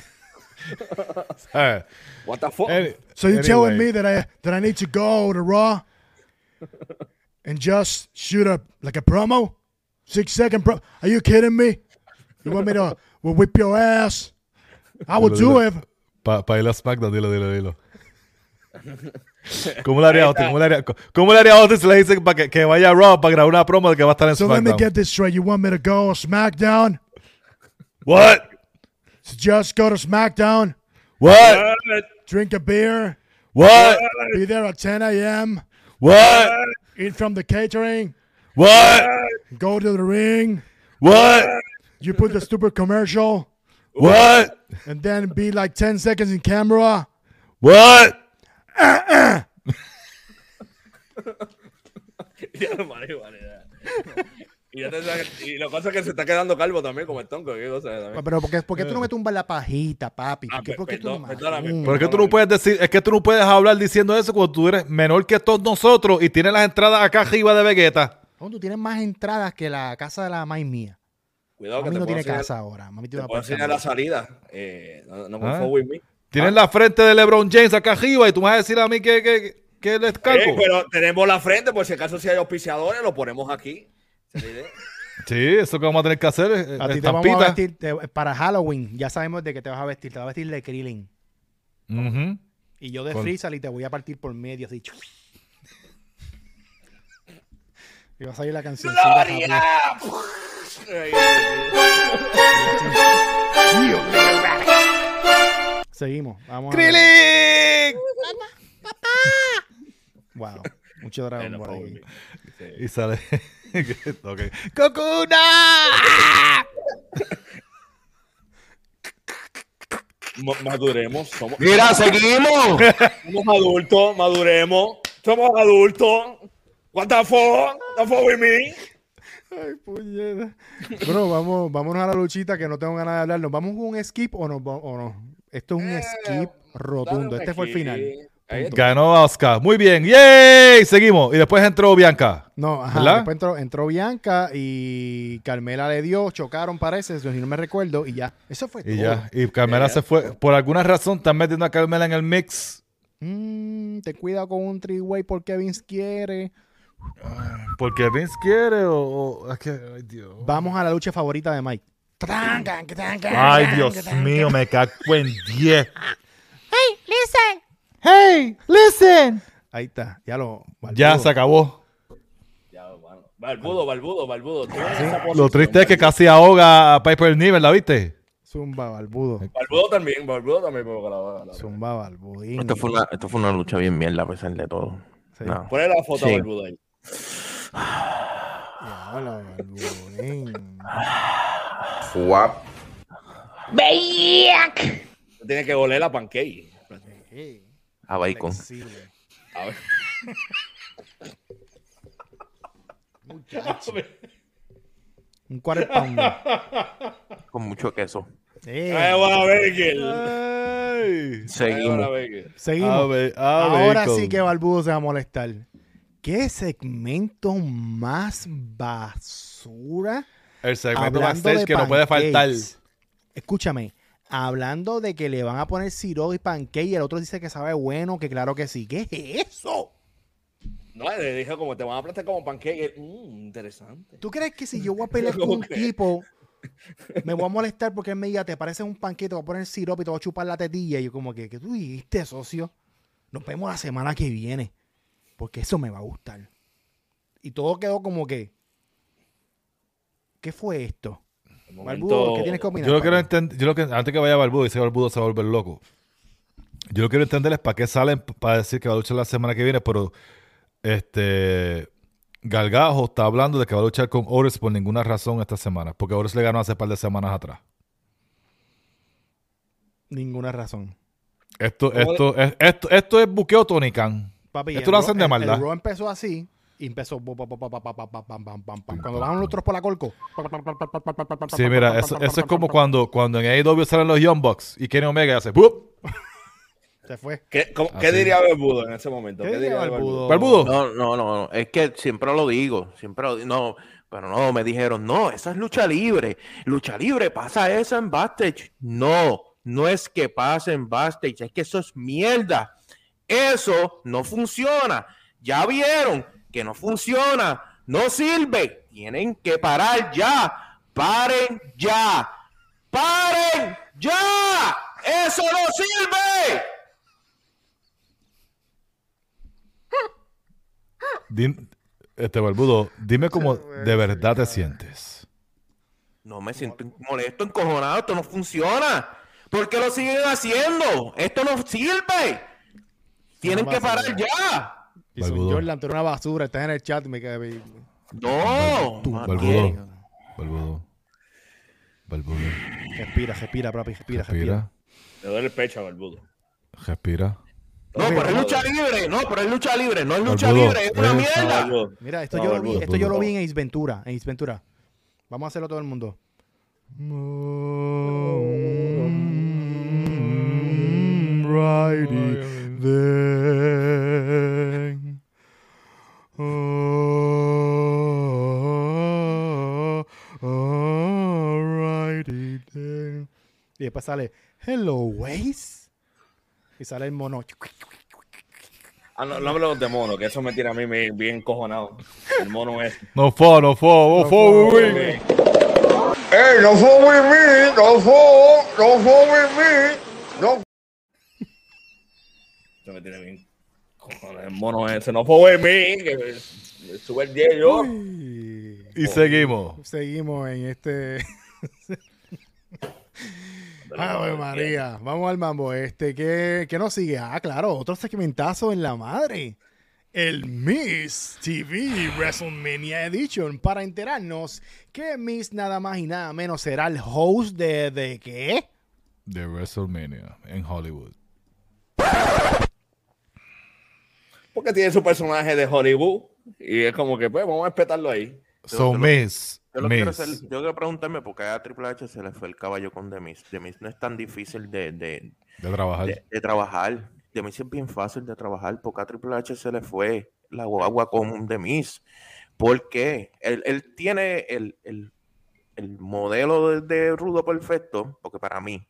What the fuck? So you're telling me that I need to go to Raw and just shoot a promo? 6-second promo? Are you kidding me? You want me to whip your ass? I will do it. Para ir a SmackDown, dilo. ¿Cómo le haría Austin? ¿Cómo le haría Austin si le dicen para que vaya a Raw para grabar una promo de que va a estar en SmackDown? So let me get this straight. You want me to go SmackDown? What? So just go to SmackDown, What? drink a beer, What? be there at 10 a.m., What? eat from the catering, What? go to the ring, What? you put the stupid commercial, What? and then be like 10 seconds in camera. What? Y la cosa es que se está quedando calvo también, como el tonco. ¿Qué cosa es también? Pero ¿por qué tú no me tumbas la pajita, papi? ¿Por qué tú no me Perdóname. ¿Por qué tú no puedes decir? Es que tú no puedes hablar diciendo eso cuando tú eres menor que todos nosotros y tienes las entradas acá arriba de Vegeta. No, tú tienes más entradas que la casa de la maíz mía. Cuidado que Mami te no puedo tiene enseñar, casa ahora. Mami tiene te una puedo enseñar la salida. No con Fuck With Me. Tienes la frente de LeBron James acá arriba y tú me vas a decir a mí que les calco. Pero tenemos la frente, por si acaso si hay auspiciadores, lo ponemos aquí. ¿Se la idea? Sí, eso que vamos a tener que hacer es A ti te vamos a vestir para Halloween. Ya sabemos de qué te vas a vestir. Te vas a vestir de Krillin. Ujú. Y yo de Freezer y te voy a partir por medio así. Y va a salir la canción. Seguimos. Vamos ¡Krillin! Wow. Mucho Dragon Ball aquí. Y sale. Okay. ¡Kokuna! Maduremos. Mira, seguimos. Somos adultos, maduremos. Somos adultos. What the fuck? What the fuck with me? Ay, puñeta. Bro, vámonos a la luchita que no tengo ganas de hablar. ¿Nos vamos con un skip o no? Esto es un skip rotundo. Este fue el final. Ganó Asuka. Muy bien. ¡Yay! Seguimos. Y después entró Bianca. No, ajá. ¿Verdad? Después entró Bianca y Carmela le dio, chocaron, parece, si no me recuerdo, y ya. Eso fue todo. Y ya. Y Carmela se fue. Por alguna razón están metiendo a Carmela en el mix. Te cuida con un three-way porque Vince quiere. Porque Vince quiere o es que, ay, Dios. Vamos a la lucha favorita de Mike. Ay, Dios mío, me cago en 10. Hey, listen. Hey, listen. Ahí está, ya lo. Ya se acabó. Ya, bueno. Balbudo. Lo triste es que casi ahoga a Piper Niven, ¿la viste? Zumba, Balbudo. Balbudo también, porque la Zumba, Balbudín. Esto fue una lucha bien mierda a pesar de todo. Sí. No. Ponle la foto Sí. a Balbudo ahí. Diablo, Balbudín. Fuap. Back. Tiene que oler la pancake. A bacon. Flexible. A ver. Muchacho. Un 40 pounder. Con mucho queso. Bueno, Bagel. Seguimos. Seguimos. Ahora bacon. sí que Balbudo se va a molestar. ¿Qué segmento más basura? El segmento Hablando backstage de que no puede pancakes. faltar. Escúchame, hablando de que le van a poner sirope y pancake y el otro dice que sabe bueno, que claro que sí. ¿Qué es eso? No, le dije como te van a aplastar como pancake. Interesante. ¿Tú crees que si yo voy a pelear con un tipo, me voy a molestar porque él me diga, te pareces un panquito, voy a poner sirope y te voy a chupar la tetilla? Y yo como que, ¿qué tú dijiste, socio? Nos vemos la semana que viene. Porque eso me va a gustar. Y todo quedó como que, ¿qué fue esto? Balbudo, ¿qué tienes que opinar? Yo lo quiero entender, antes que vaya Balbudo, dice Balbudo se va a volver loco. Yo lo quiero entenderles para qué salen para decir que va a luchar la semana que viene, pero Galgajo está hablando de que va a luchar con Ores por ninguna razón esta semana, porque Ores le ganó hace un par de semanas atrás. Ninguna razón. Esto es buqueo Tony Khan. Papi, Esto lo hacen de maldad. El Raw empezó así y empezó cuando bajan los otros por la colco. Sí, mira, eso es como cuando en AEW salen los Young Bucks y Kenny Omega hace ¡bup! Se fue. ¿Qué diría Balbudo en ese momento? ¿Qué diría Balbudo? ¿Balbudo? No, es que siempre lo digo, no, pero no, me dijeron, no, esa es lucha libre pasa eso en backstage. No es que pase en backstage, es que eso es mierda. Eso no funciona. Ya vieron que no funciona, no sirve. Tienen que parar ya. ¡Paren ya! ¡Eso no sirve! Barbudo, dime cómo de verdad te sientes. No me siento molesto, encojonado. Esto no funciona. ¿Por qué lo siguen haciendo? Esto no sirve. Tienen que parar ya. Y son Jordan, tú eres una basura. Estás en el chat y me cae. No. Balbudo. Respira, papi. Respira. Le duele el pecho a Barbudo. Respira. No, pero es lucha libre. No es lucha libre. Es una mierda. Mira, esto yo lo vi en Ace Ventura. Vamos a hacerlo todo el mundo. Righty then. Righty then. Y después sale Hello Waze. Y sale el mono. No hablemos de mono, que eso me tiene a mí bien encojonado. El mono es. No fue, no fue with me. Eso me tiene bien cojones. El mono ese no fue with me. Que me sube el 10 yo. Y seguimos en este. Ave María, vamos al mambo ¿qué nos sigue? Claro, otro segmentazo en la madre. El Miss TV WrestleMania Edition, para enterarnos que Miss nada más y nada menos será el host de ¿qué? De WrestleMania en Hollywood. Porque tiene su personaje de Hollywood y es como que pues vamos a respetarlo ahí. Miss. Yo quiero preguntarme por qué a Triple H se le fue el caballo con The Miz. The Miz no es tan difícil de trabajar. De trabajar. The Miz es bien fácil de trabajar. ¿Por qué a Triple H se le fue la guagua con The Miz? ¿Por qué? Él tiene el modelo de rudo perfecto, porque para mí,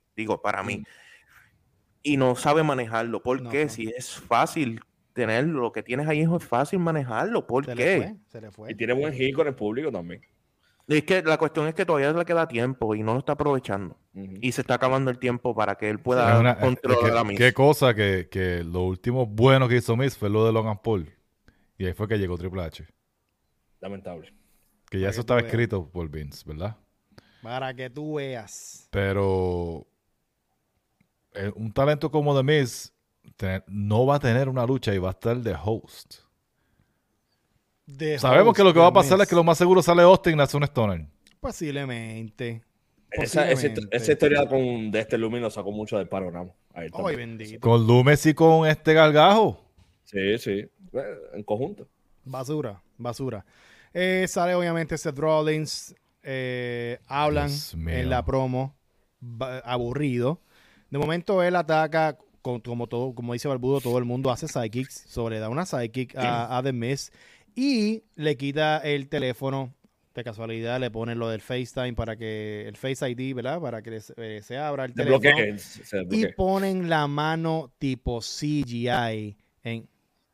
y no sabe manejarlo. ¿Por qué? Si es fácil tenerlo, lo que tienes ahí es fácil manejarlo. ¿Por qué? Se le fue. Y tiene buen hit con el público también. Es que la cuestión es que todavía le queda tiempo y no lo está aprovechando. Y se está acabando el tiempo para que él pueda controlar la misma. Qué cosa que lo último bueno que hizo Miz fue lo de Logan Paul. Y ahí fue que llegó Triple H. Lamentable. Que ya eso estaba escrito por Vince, ¿verdad? Para que tú veas. Pero un talento como The Miz no va a tener una lucha y va a estar de host. Sabemos que lo que va a pasar es que lo más seguro sale Austin y hace un Stoner. Posiblemente. Esa historia de este Lumis nos sacó mucho del panorama. Ay, bendito. Con Lumis y con este Gargajo. Sí. En conjunto. Basura. Sale obviamente Seth Rollins. Hablan en la promo. Aburrido. De momento él ataca, como dice Barbudo, todo el mundo hace sidekicks. Le da una sidekick a The Miz. Y le quita el teléfono, de casualidad le pone lo del FaceTime para que el Face ID, ¿verdad? Para que se abra el teléfono. Y ponen la mano tipo CGI en...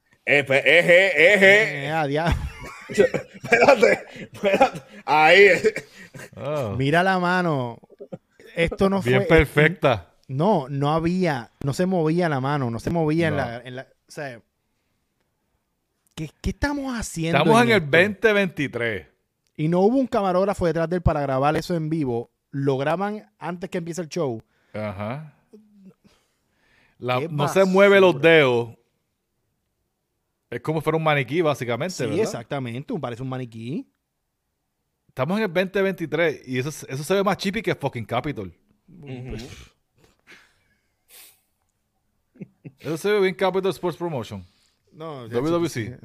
Espérate. Ahí. Mira la mano. Esto no fue... Bien perfecta. No se movía la mano, no se movía en la... O sea... ¿Qué estamos haciendo? Estamos en el 2023. Y no hubo un camarógrafo detrás de él para grabar eso en vivo. Lo graban antes que empiece el show. Ajá. No se mueve los dedos. Es como si fuera un maniquí, básicamente, sí, ¿verdad? Exactamente. Parece un maniquí. Estamos en el 2023 y eso se ve más chippy que fucking Capitol. Eso se ve bien Capitol Sports Promotion. No, WWC.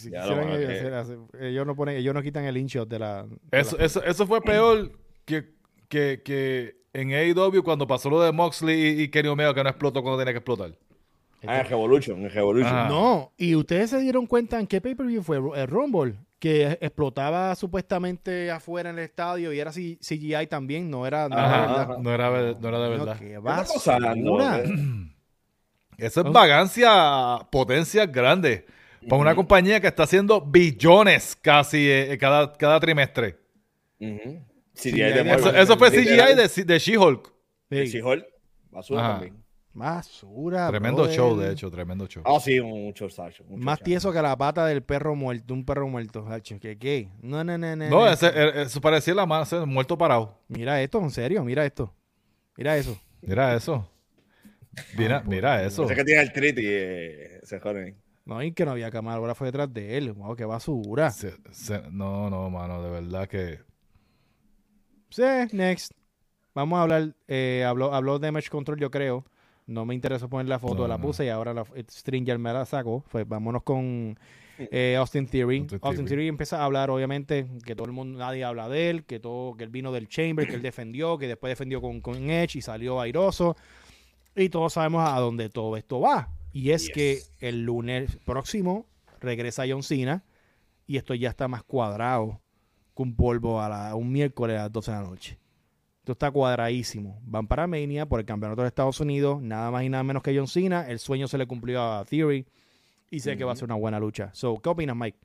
Ellos no quitan el InShot de la... Eso fue peor que en AEW cuando pasó lo de Moxley y Kenny Omega, que no explotó cuando tenía que explotar. En Revolution. No, y ustedes se dieron cuenta en qué pay-per-view fue el Rumble, que explotaba supuestamente afuera en el estadio y era CGI también, no era de verdad. ¿Qué basura? Eso es vagancia, potencias grandes. Para una compañía que está haciendo billones casi cada trimestre. Eso fue CGI de She-Hulk. ¿De She-Hulk? Basura también. Basura. Tremendo brother. show, de hecho, tremendo show. Ah, sí, mucho Sacho. Más tieso que la pata del perro muerto, un perro muerto. Hacho, ¿qué? No. No, eso parecía la mano, muerto parado. Mira esto, en serio, mira esto. Mira eso. Mira eso. Mira eso. Ese que tiene el trit y se joden. No, y que no había camarógrafo detrás de él. Wow, qué basura. No, mano, de verdad que... Sí, next. Vamos a hablar, habló de Damage Control, yo creo. No me interesó poner la foto, la puse y ahora Stringer me la sacó. Pues vámonos con Austin Theory. Austin Theory empieza a hablar, obviamente, que todo el mundo, nadie habla de él, que él vino del Chamber, que él defendió, que después defendió con Edge y salió airoso. Y todos sabemos a dónde todo esto va. Y es que el lunes próximo regresa John Cena y esto ya está más cuadrado que un polvo un miércoles a las 12 de la noche. Esto está cuadradísimo. Van para Mania por el campeonato de Estados Unidos. Nada más y nada menos que John Cena. El sueño se le cumplió a Theory. Y sé que va a ser una buena lucha. So, ¿qué opinas, Mike?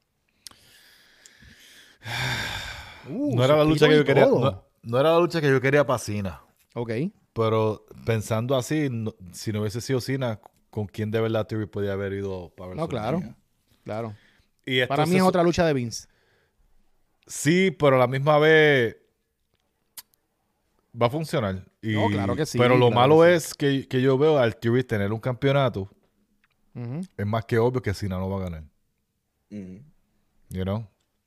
No era la lucha que yo quería. No era la lucha que yo quería para Cena. Ok. Pero pensando así, si no hubiese sido Cena, ¿con quién de verdad Theory podía haber ido para WrestleMania? No, claro. Y para mí es otra lucha de Vince. Sí, pero a la misma vez va a funcionar. No, claro que sí. Pero lo claro malo que es que yo veo al Theory tener un campeonato. Es más que obvio que Cena no va a ganar. You know?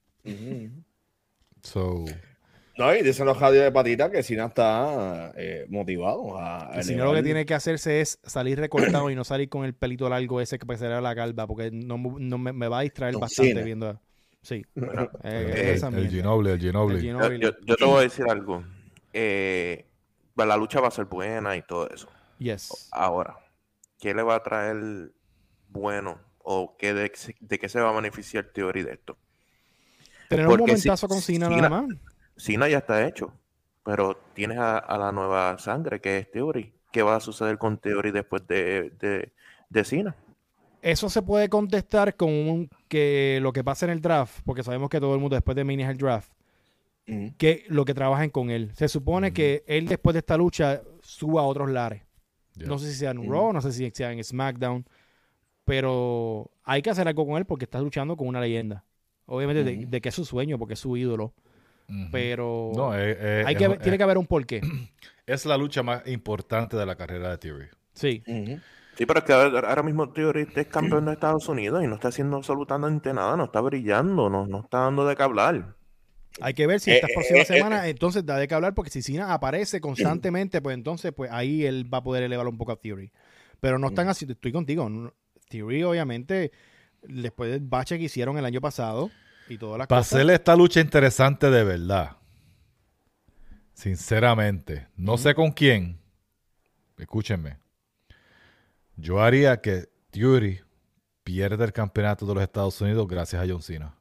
So... No, y dicen los radios de patita que Cena está motivado a Cena lo que tiene que hacerse es salir recortado y no salir con el pelito largo ese que parece la calva, porque no me va a distraer bastante Cena. Viendo. Sí. Bueno, el Ginobili. Yo te voy a decir algo. La lucha va a ser buena y todo eso. Yes. Ahora, ¿qué le va a traer bueno o de qué se va a beneficiar Theory de esto? Tener un momentazo con Cena nada más. Cena ya está hecho, pero tienes a la nueva sangre que es Theory. ¿Qué va a suceder con Theory después de Cena? Eso se puede contestar con que lo que pasa en el draft, porque sabemos que todo el mundo después de Mini es el draft, que lo que trabajen con él. Se supone que él después de esta lucha suba a otros lares. No sé si sea en Raw, no sé si sea en SmackDown, pero hay que hacer algo con él porque está luchando con una leyenda. Obviamente de que es su sueño, porque es su ídolo. Pero tiene que haber un porqué. Es la lucha más importante de la carrera de Theory. Sí. Sí, pero es que ahora mismo Theory es campeón de Estados Unidos y no está haciendo absolutamente nada, no está brillando, no está dando de qué hablar. Hay que ver si estas próximas semanas entonces da de qué hablar, porque si Cena aparece constantemente, pues entonces pues ahí él va a poder elevar un poco a Theory. Pero no están así, estoy contigo. Theory obviamente, después del bache que hicieron el año pasado y todas las cosas. Para hacerle esta lucha interesante de verdad, sinceramente, no sé con quién, escúchenme, yo haría que Theory pierda el campeonato de los Estados Unidos gracias a John Cena.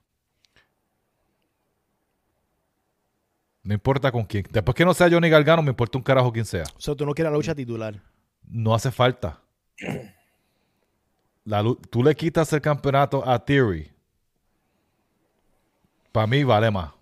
No importa con quién. Después que no sea Johnny Gargano, me importa un carajo quién sea. O sea, tú no quieres la lucha titular. No hace falta. Tú le quitas el campeonato a Theory. Para mí vale más.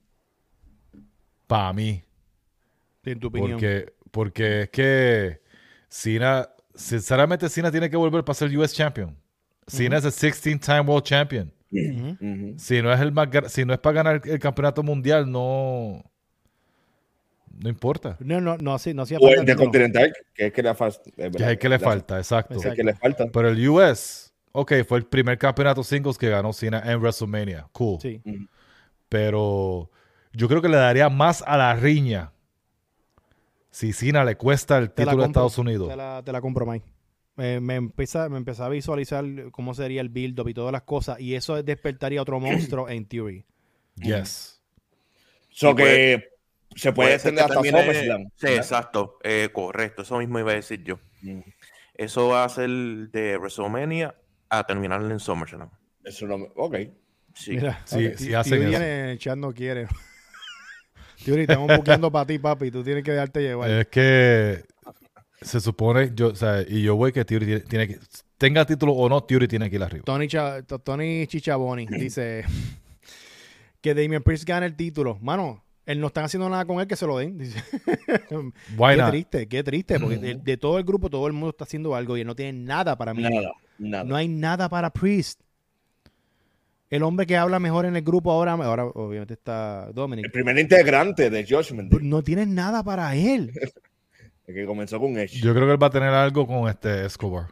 Para mí. En tu opinión. Porque es que Cena, sinceramente Cena tiene que volver para ser US Champion. Cena es el 16-time World Champion. Si no es para ganar el campeonato mundial, no importa. No hacía falta. O el de Continental, que es que le falta. Que es que le falta, exacto. Es que le falta. Pero el US, fue el primer campeonato singles que ganó Cena en WrestleMania. Cool. Sí. Pero yo creo que le daría más a la riña si Cena le cuesta el título de Estados Unidos. Te la compro, Mike. Me empecé a visualizar cómo sería el build-up y todas las cosas, y eso despertaría otro monstruo en Theory. Yes. So que se puede extender hasta SummerSlam. Sí, exacto. Correcto. Eso mismo iba a decir yo. Eso va a ser de WrestleMania a terminar en SummerSlam. Eso no ok. Sí. Mira, sí hacen eso. El chat no quiere. Theory, estamos buscando para ti, papi. Tú tienes que dejarte llevar. Es que se supone, yo voy que Theory tiene que, tenga título o no, Theory tiene que ir arriba. Tony Chichaboni dice que Damian Priest gane el título. Mano, Él no están haciendo nada con él, que se lo den. Dice. Qué triste, porque de todo el grupo, todo el mundo está haciendo algo y él no tiene nada para mí. Nada. No hay nada para Priest. El hombre que habla mejor en el grupo ahora obviamente está Dominic. El primer integrante de Judgment Day. No tienes nada para él. El que comenzó con Edge. Yo creo que él va a tener algo con Escobar.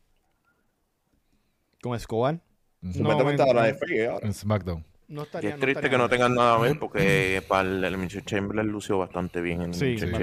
¿Con Escobar? Supuestamente ahora de Free ahora. En SmackDown. No estaría, es triste que no tengan nada a ver porque para el Elimination Chamber él lució bastante bien en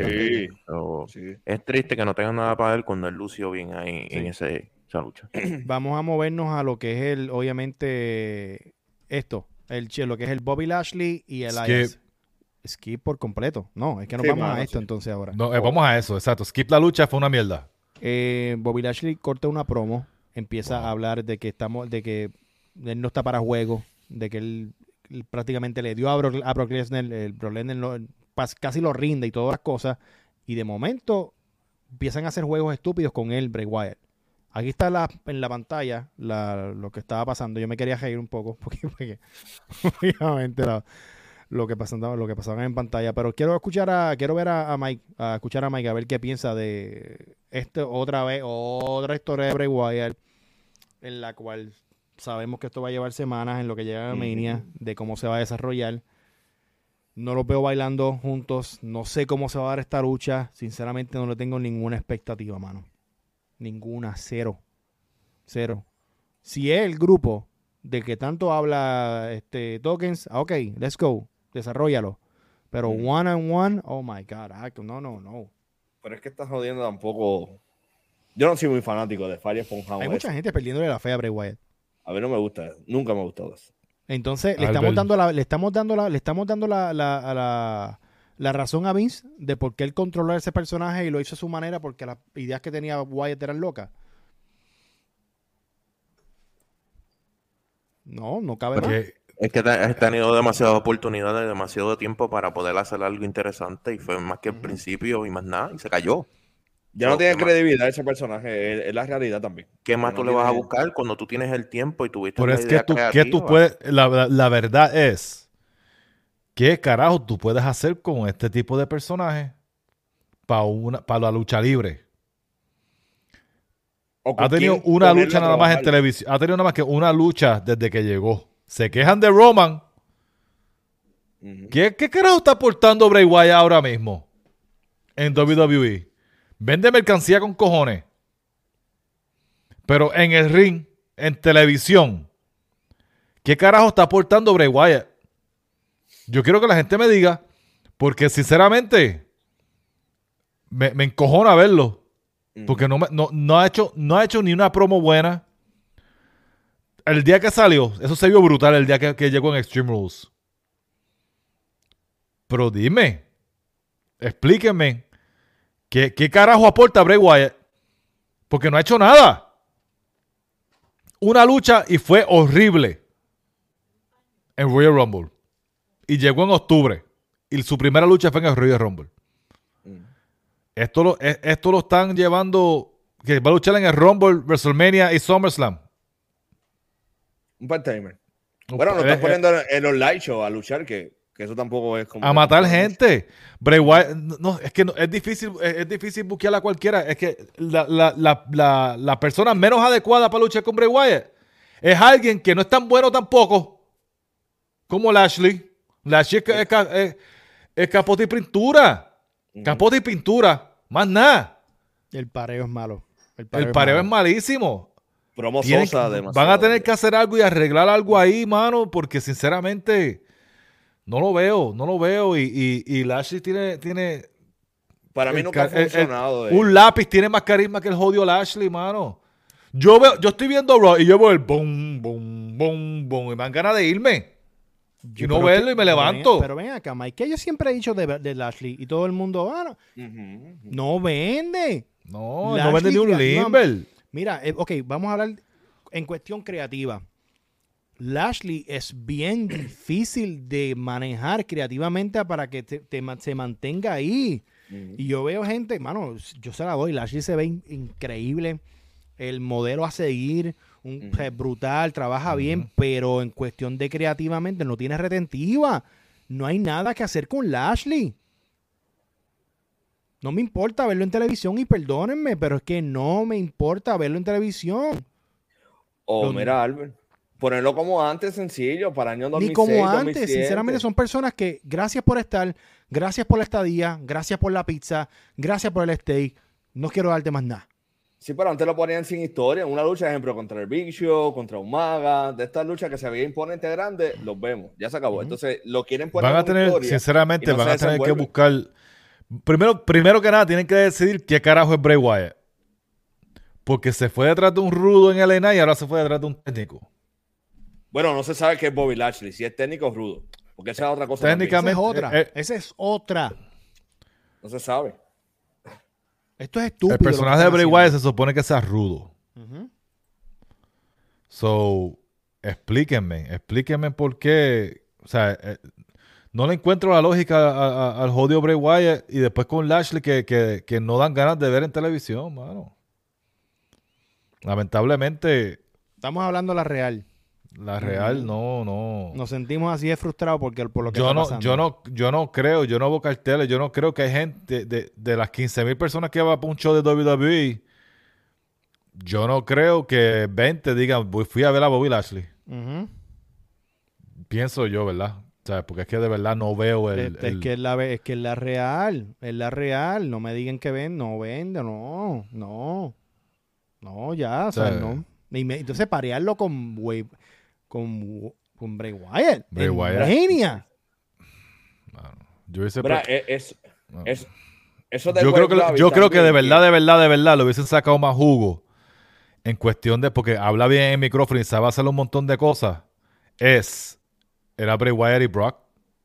Es triste que no tengan nada para él cuando él lució bien ahí en esa lucha. Vamos a movernos a lo que es obviamente lo que es el Bobby Lashley y el Elias. Skip por completo. No, es que nos vamos a esto entonces ahora. No, vamos a eso, exacto. Skip la lucha, fue una mierda. Bobby Lashley corta una promo, empieza a hablar de que él no está para juego, de que él prácticamente le dio a Brock Lesnar, Brock Lesnar casi lo rinde y todas las cosas, y de momento empiezan a hacer juegos estúpidos con él, Bray Wyatt. Aquí está en la pantalla lo que estaba pasando. Yo me quería reír un poco porque obviamente lo que pasaba en pantalla, pero quiero ver a Mike, a ver qué piensa de otra historia de Bray Wyatt, en la cual sabemos que esto va a llevar semanas en lo que llega a Mania, de cómo se va a desarrollar. No los veo bailando juntos, no sé cómo se va a dar esta lucha, sinceramente no le tengo ninguna expectativa, mano. Ninguna, cero. Si es el grupo de que tanto habla Tokens, ok, let's go, desarrollalo. Pero one on one, oh my God, no. Pero es que estás jodiendo tampoco. Yo no soy muy fanático de Fire from Hell. Hay mucha gente perdiéndole la fe a Bray Wyatt. A mí no me gusta, nunca me ha gustado eso. Entonces le estamos dando la razón a Vince de por qué él controló a ese personaje y lo hizo a su manera, porque las ideas que tenía Wyatt eran locas. No cabe más. Es que has tenido demasiadas oportunidades, demasiado tiempo para poder hacer algo interesante y fue más que el principio y más nada, y se cayó. Ya no tiene credibilidad ese personaje, es la realidad también. ¿Qué más tú le vas a buscar cuando tú tienes el tiempo y tuviste una idea creativa? La verdad es, ¿qué carajo tú puedes hacer con este tipo de personaje para la lucha libre? Ha tenido una lucha nada más en televisión. Ha tenido nada más que una lucha desde que llegó. Se quejan de Roman. ¿Qué carajo está aportando Bray Wyatt ahora mismo en WWE? Vende mercancía con cojones. Pero en el ring, en televisión, ¿qué carajo está aportando Bray Wyatt? Yo quiero que la gente me diga, porque sinceramente me encojona verlo. Porque no ha hecho ni una promo buena. El día que salió, eso se vio brutal el día que llegó en Extreme Rules. Pero dime, explíquenme, ¿qué carajo aporta Bray Wyatt? Porque no ha hecho nada. Una lucha y fue horrible en Royal Rumble. Y llegó en octubre. Y su primera lucha fue en el Royal Rumble. Esto lo están llevando, que va a luchar en el Rumble, WrestleMania y SummerSlam. Un part-timer. Bueno, nos están poniendo en los live show a luchar, que eso tampoco es como... A matar gente. Bray Wyatt, no, es que es difícil buquear a cualquiera. Es que la persona menos adecuada para luchar con Bray Wyatt es alguien que no es tan bueno tampoco como Lashley. Lashley es capote y pintura. Capote y pintura. Más nada. El pareo es malo. El pareo es malísimo. Promo sosa demasiado. Van a tener que hacer algo y arreglar algo ahí, mano, porque sinceramente no lo veo. Y Lashley tiene para mí nunca ha funcionado. Un lápiz tiene más carisma que el jodido Lashley, mano. Yo estoy viendo Raw y yo veo el boom, boom, boom, boom. Y me dan ganas de irme. Y no verlo y me levanto. Pero ven acá, Mike, que yo siempre he dicho de Lashley y todo el mundo, no vende. No vende ni un limber. Mira, ok, vamos a hablar en cuestión creativa. Lashley es bien difícil de manejar creativamente para que se mantenga ahí. Y yo veo gente, mano, yo se la doy. Lashley se ve increíble. El modelo a seguir, brutal, trabaja bien, pero en cuestión de creativamente no tiene retentiva. no hay nada que hacer con Lashley. No me importa verlo en televisión y perdónenme, pero es que no me importa verlo en televisión. Mira, Albert, ponerlo como antes sencillo para año 2006, ni como antes, 2007. sinceramente son personas que gracias por estar, gracias por la estadía, gracias por la pizza, gracias por el steak, no quiero darte más nada. Sí, pero antes lo ponían sin historia. Una lucha, ejemplo, contra el Big Show, contra Umaga, de estas luchas que se veía imponente grande, los vemos. Ya se acabó. Entonces, lo quieren poner van a tener, historia, sinceramente, no van a tener que desenvuelve. buscar. Primero que nada, tienen que decidir qué carajo es Bray Wyatt. Porque se fue detrás de un rudo en LA y ahora se fue detrás de un técnico. Bueno, no se sabe qué es Bobby Lashley, si es técnico o rudo. Porque esa es otra cosa. Técnicamente, Esa es otra. No se sabe. Esto es estúpido. El personaje de Bray Wyatt se supone que sea rudo. So, explíquenme por qué. O sea, no le encuentro la lógica al jodido Bray Wyatt y después con Lashley que no dan ganas de ver en televisión, mano. Lamentablemente. Estamos hablando de la real. La real, no. Nos sentimos así de frustrados por lo que está pasando. Yo no creo, yo no veo carteles, yo no creo que hay gente de las 15,000 personas que va para un show de WWE. Yo no creo que 20 digan, fui a ver a Bobby Lashley. Pienso yo, ¿verdad? O sea, porque es que de verdad no veo es que es la real. Es la real. No me digan que no vende, no. No, ya, o sea, no. Entonces parearlo con Bray Wyatt. Bray Wyatt. Mania. Yo creo que de verdad le hubiesen sacado más jugo en cuestión de, porque habla bien en el micrófono y sabe hacer un montón de cosas. Era Bray Wyatt y Brock.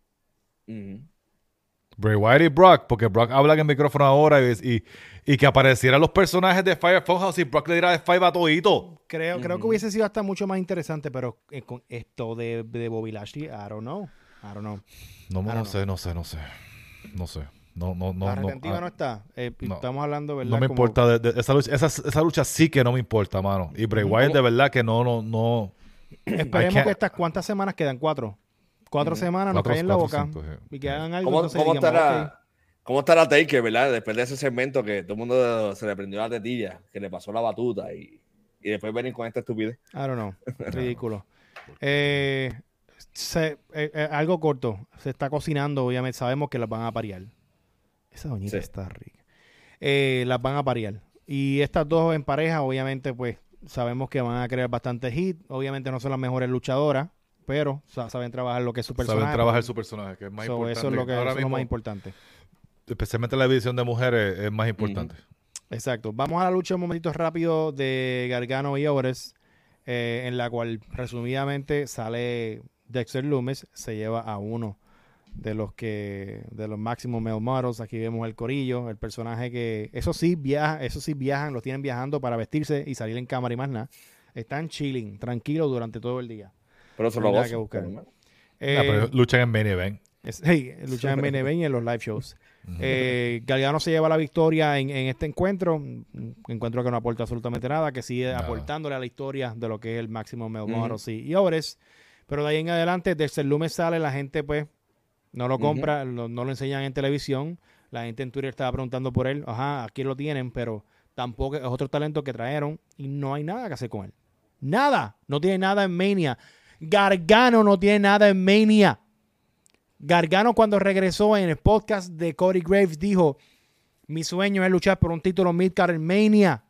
Bray Wyatt y Brock, porque Brock habla en el micrófono ahora y que aparecieran los personajes de Fire Funhouse y Brock le diera de Five a todito. Creo que hubiese sido hasta mucho más interesante, pero con esto de Bobby Lashley, I don't know. No sé. La retentiva no está. Estamos hablando, ¿verdad? No me importa. Esa lucha sí que no me importa, mano. Y Bray Wyatt de verdad que no. Esperemos que ¿cuántas semanas quedan? 4 semanas nos caen en la boca. 5, y que hagan algo. ¿Cómo estará Taker, verdad? Después de ese segmento que todo el mundo se le prendió la tetilla, que le pasó la batuta y después venir con esta estupidez. I don't know. Ridículo. Algo corto. Se está cocinando, obviamente. Sabemos que las van a parear. Esa doñita está rica. Las van a parear. Y estas dos en pareja, obviamente, pues sabemos que van a crear bastante hit. Obviamente no son las mejores luchadoras, pero saben trabajar lo que es su personaje. Saben trabajar su personaje, que es más importante. Eso es lo más importante. Especialmente la división de mujeres es más importante. Exacto. Vamos a la lucha un momentito rápido de Gargano y Owens, en la cual resumidamente sale Dexter Lumis, se lleva a uno de los máximos male models. Aquí vemos el corillo, el personaje que eso sí viajan, los tienen viajando para vestirse y salir en cámara y más nada. Están chilling, tranquilos durante todo el día. Pero eso lo que buscar. Pero luchan en main event. Luchan en main event y en los live shows. Gargano se lleva la victoria en este encuentro que no aporta absolutamente nada, que sigue aportándole a la historia de lo que es el máximo male models y Owens. Pero de ahí en adelante, Dexter Lumis sale, la gente pues no lo compra, no lo enseñan en televisión. La gente en Twitter estaba preguntando por él. Aquí lo tienen, pero tampoco es otro talento que trajeron y no hay nada que hacer con él. Nada. No tiene nada en Mania. Gargano no tiene nada en Mania. Gargano cuando regresó en el podcast de Cody Graves dijo, mi sueño es luchar por un título Midcard en Mania.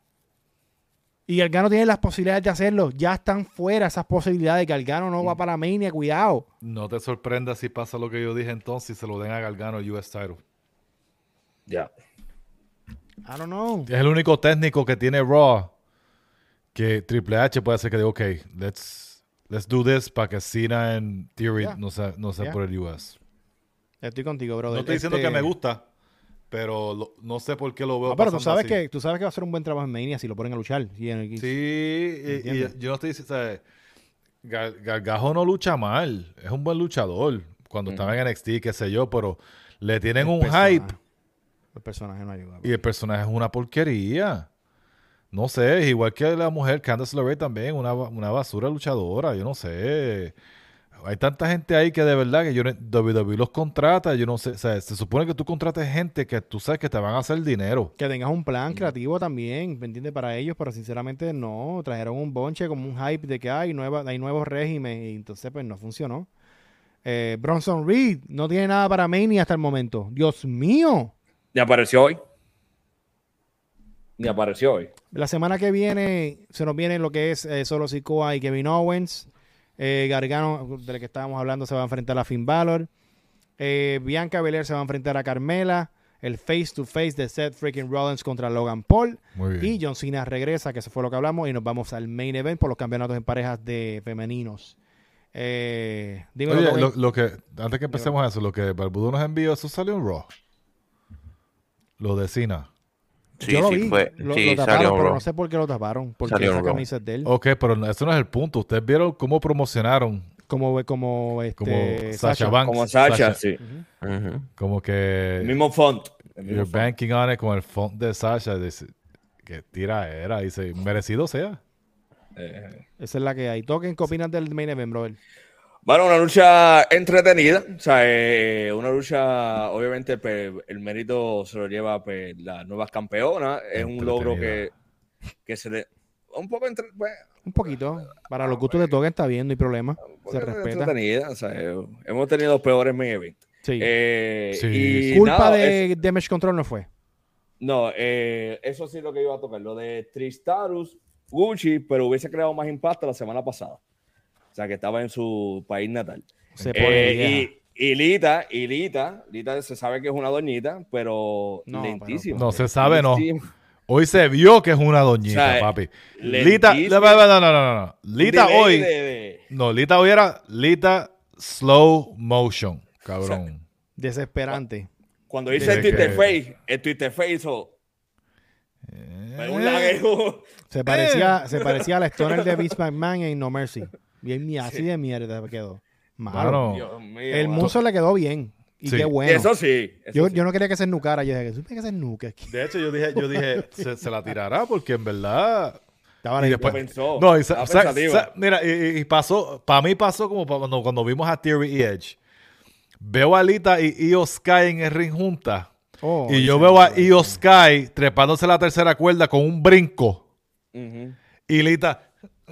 Y Gargano tiene las posibilidades de hacerlo. Ya están fuera esas posibilidades. Gargano no va para Mania, cuidado. No te sorprendas si pasa lo que yo dije entonces y se lo den a Gargano el US title. Ya. I don't know. Es el único técnico que tiene Raw que Triple H puede hacer que diga, ok, let's do this para que Cena en Theory no sea por el US. Estoy contigo, brother. No estoy diciendo que me gusta, pero no sé por qué lo veo. Pero tú sabes que va a hacer un buen trabajo en Mania si lo ponen a luchar. Y yo no estoy diciendo, Gargajo no lucha mal, es un buen luchador cuando estaba en NXT, qué sé yo, pero le tienen un hype. El personaje no ayuda. Y el personaje es una porquería. No sé, igual que la mujer Candice LeRae también, una basura luchadora, yo no sé. hay tanta gente ahí que de verdad que WWE los contrata, yo no sé, o sea, se supone que tú contrates gente que tú sabes que te van a hacer dinero. Que tengas un plan creativo también, ¿me entiendes? Para ellos, pero sinceramente no, trajeron un bonche como un hype de que hay nuevos regímenes y entonces pues no funcionó. Bronson Reed no tiene nada para Mania hasta el momento. Dios mío. Ni apareció hoy. La semana que viene se nos viene lo que es Solo Sikoa y Kevin Owens. Gargano, del que estábamos hablando, se va a enfrentar a Finn Balor. Bianca Belair se va a enfrentar a Carmela. El face to face de Seth freaking Rollins contra Logan Paul. Muy bien. Y John Cena regresa, que eso fue lo que hablamos. Y nos vamos al main event por los campeonatos en parejas de femeninos. Oye, lo que, antes que empecemos eso, lo que Barbudo nos envió, eso salió en Raw. Lo de Cena. Sí, yo lo sí, vi, fue. lo Sí, taparon, salió pero Raw. no sé por qué lo taparon. Porque Salió esa Raw. camisa es de él. Ok, pero eso no es el punto. Ustedes vieron cómo promocionaron. Como Sasha Banks. Como Sasha, sí. Ujú. Como que... El mismo font. You're banking on it con el font de Sasha. Dice, que tira era. Dice, merecido sea. Esa es la que hay. Toquen, ¿qué opinas del main event, brother? Bueno, una lucha entretenida. O sea, una lucha, obviamente, pues, el mérito se lo lleva pues, las nuevas campeonas. Es un logro que se le... Un poco un poquito. Para los gustos de Token está bien, no hay problema. Se respeta. Entretenida. O sea, hemos tenido los peores main event. Sí. Y culpa nada, de Damage Control no fue. No, eso sí lo que iba a tocar. Lo de Tristarus, Gucci, pero hubiese creado más impacto la semana pasada. O sea, que estaba en su país natal. Se pone y Lita se sabe que es una doñita, pero No, lentísima. No se sabe, no. Lentísima. Hoy se vio que es una doñita, O sea, papi. lentísima. Lita, no. Lita Delay hoy... No, Lita hoy era Lita slow motion, cabrón. O sea, desesperante. Cuando hice el Twitter Face hizo... un lagueo. Se parecía a la stoner de Vince McMahon en No Mercy. Bien, así de mierda quedó. Malo. Dios mío, El muso le quedó bien. Y Sí. qué bueno. Eso sí. Yo no quería que se nucara. Yo dije, que se nuque. De hecho, yo dije se la tirará porque en verdad... Estaba Y ahí. después- pensó. No, Estaba pensativa. mira, y pasó, para mí pasó como cuando vimos a Theory y Edge. Veo a Lita y Io Sky en el ring juntas. Oh, Y yo veo a Io Sky trepándose la tercera cuerda con un brinco. Ujú. Y Lita,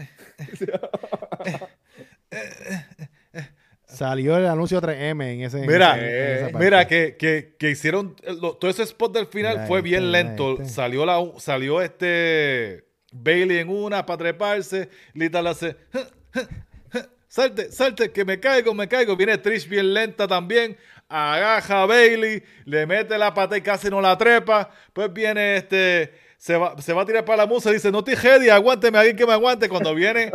Salió el anuncio 3M en ese. mira, en esa parte. mira que hicieron todo ese spot del final Mira fue bien este, lento. mira este. Salió Bailey en una para treparse. Lita le hace salte, que me caigo. Viene Trish bien lenta también. Agaja a Bailey, le mete la pata y casi no la trepa. Pues viene se va a tirar para la musa y dice, no te ready, aguánteme, alguien que me aguante. Cuando viene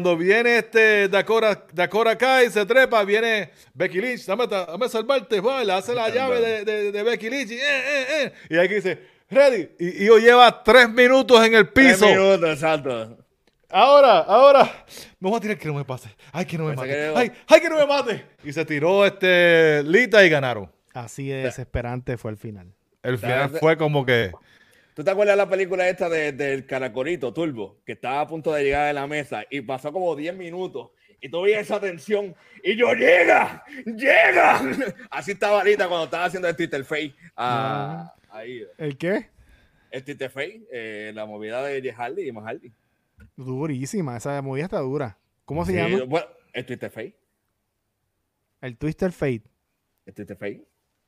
Dakota Kai, se trepa, viene Becky Lynch, dame salvarte, va, le hace la llave de Becky Lynch y aquí dice, ready, y yo lleva 3 minutos en el 3 piso. minutos, exacto. Ahora, me voy a tirar que no me pase. Ay, que no me Pensé mate. que- Ay, que no me mate. Y se tiró Lita y ganaron. Así de desesperante fue el final. El final fue como que... ¿Tú te acuerdas de la película esta del Caracolito, Turbo? Que estaba a punto de llegar a la mesa y pasó como 10 minutos y tú veías esa tensión y yo, ¡llega! Así estaba Lita cuando estaba haciendo el Twitter Face. Ahí. ¿El qué? El Twitter Face, la movida de Hardy y Mahardy. Durísima. Esa movida está dura. ¿Cómo se llama? Bueno, el Twitter Face. El Twister Fate. El Twitter Face.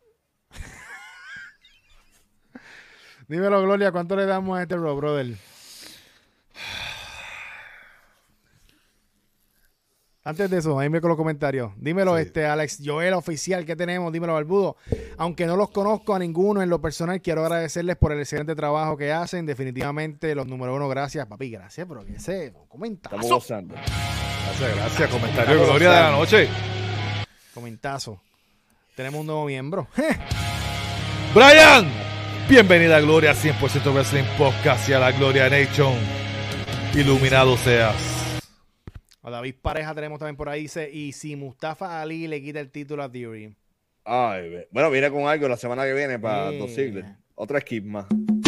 Dímelo, Gloria, ¿cuánto le damos a este Raw, brother? Antes de eso, ahí me con los comentarios. Dímelo, Sí. Alex Joel oficial que tenemos, dímelo, Barbudo. Aunque no los conozco a ninguno en lo personal, quiero agradecerles por el excelente trabajo que hacen. Definitivamente los número 1, gracias, papi, gracias, pero que ese comentazo. Estamos gozando. Gracias. Comentario de Gloria de la noche. Comentazo. Tenemos un nuevo miembro. Brian, bienvenida a Gloria 100% Wrestling Podcast y a la Gloria Nation. Iluminado seas. A David Pareja tenemos también por ahí. Dice, y si Mustafa Ali le quita el título a Theory. Ay, bueno, viene con algo la semana que viene para Yeah. 2 siglos. Otra skip más. Un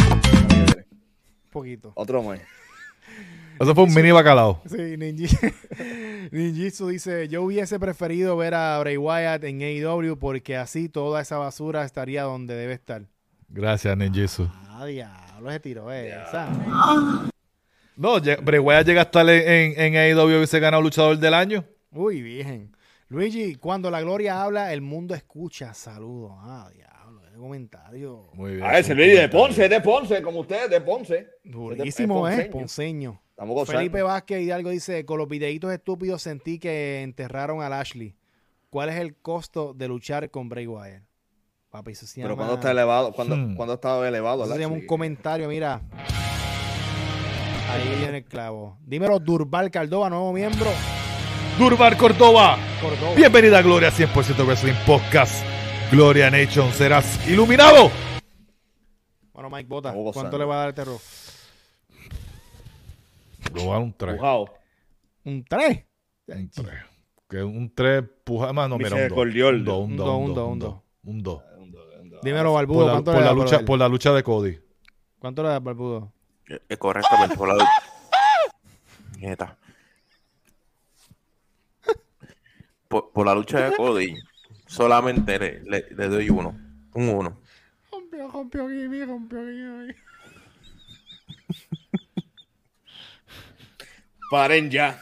poquito. Otro más. Eso fue un mini bacalao. Sí, Ninji. Ninjitsu dice, yo hubiese preferido ver a Bray Wyatt en AEW porque así toda esa basura estaría donde debe estar. Gracias, Ninjitsu. Diablo, se tiró esa. No, Bray Wyatt llega a estar en AEW y se gana luchador del año. Uy, bien. Luigi, cuando la gloria habla, el mundo escucha. Saludos. Diablo, ese comentario. Muy bien. Ese Luigi de Ponce, como ustedes, de Ponce. Durísimo, ponceño. Felipe Vázquez Hidalgo dice, con los videitos estúpidos sentí que enterraron a Lashley. ¿Cuál es el costo de luchar con Bray Wyatt? Papi, eso se llama... Pero cuando está elevado, cuando está elevado. Eso se llama un comentario, mira. Ahí viene el clavo. Dímelo, Durval Cardova, nuevo miembro. Durval Córdoba. Bienvenida a Gloria 100% Wrestling Podcast. Gloria Nation, serás iluminado. Bueno, Mike, bota. ¿Cuánto le va a dar el terror? Le va a dar un 3. ¿Un 3? Un 3. Que un 3 puja más, no, mira, un 2. Un 2. Dímelo, Barbudo, ¿cuánto le da por la lucha de Cody? ¿Cuánto le da, Barbudo? Correctamente, por la nieta. Por la lucha de Cody, solamente le doy un 1. Rompió aquí. Paren ya.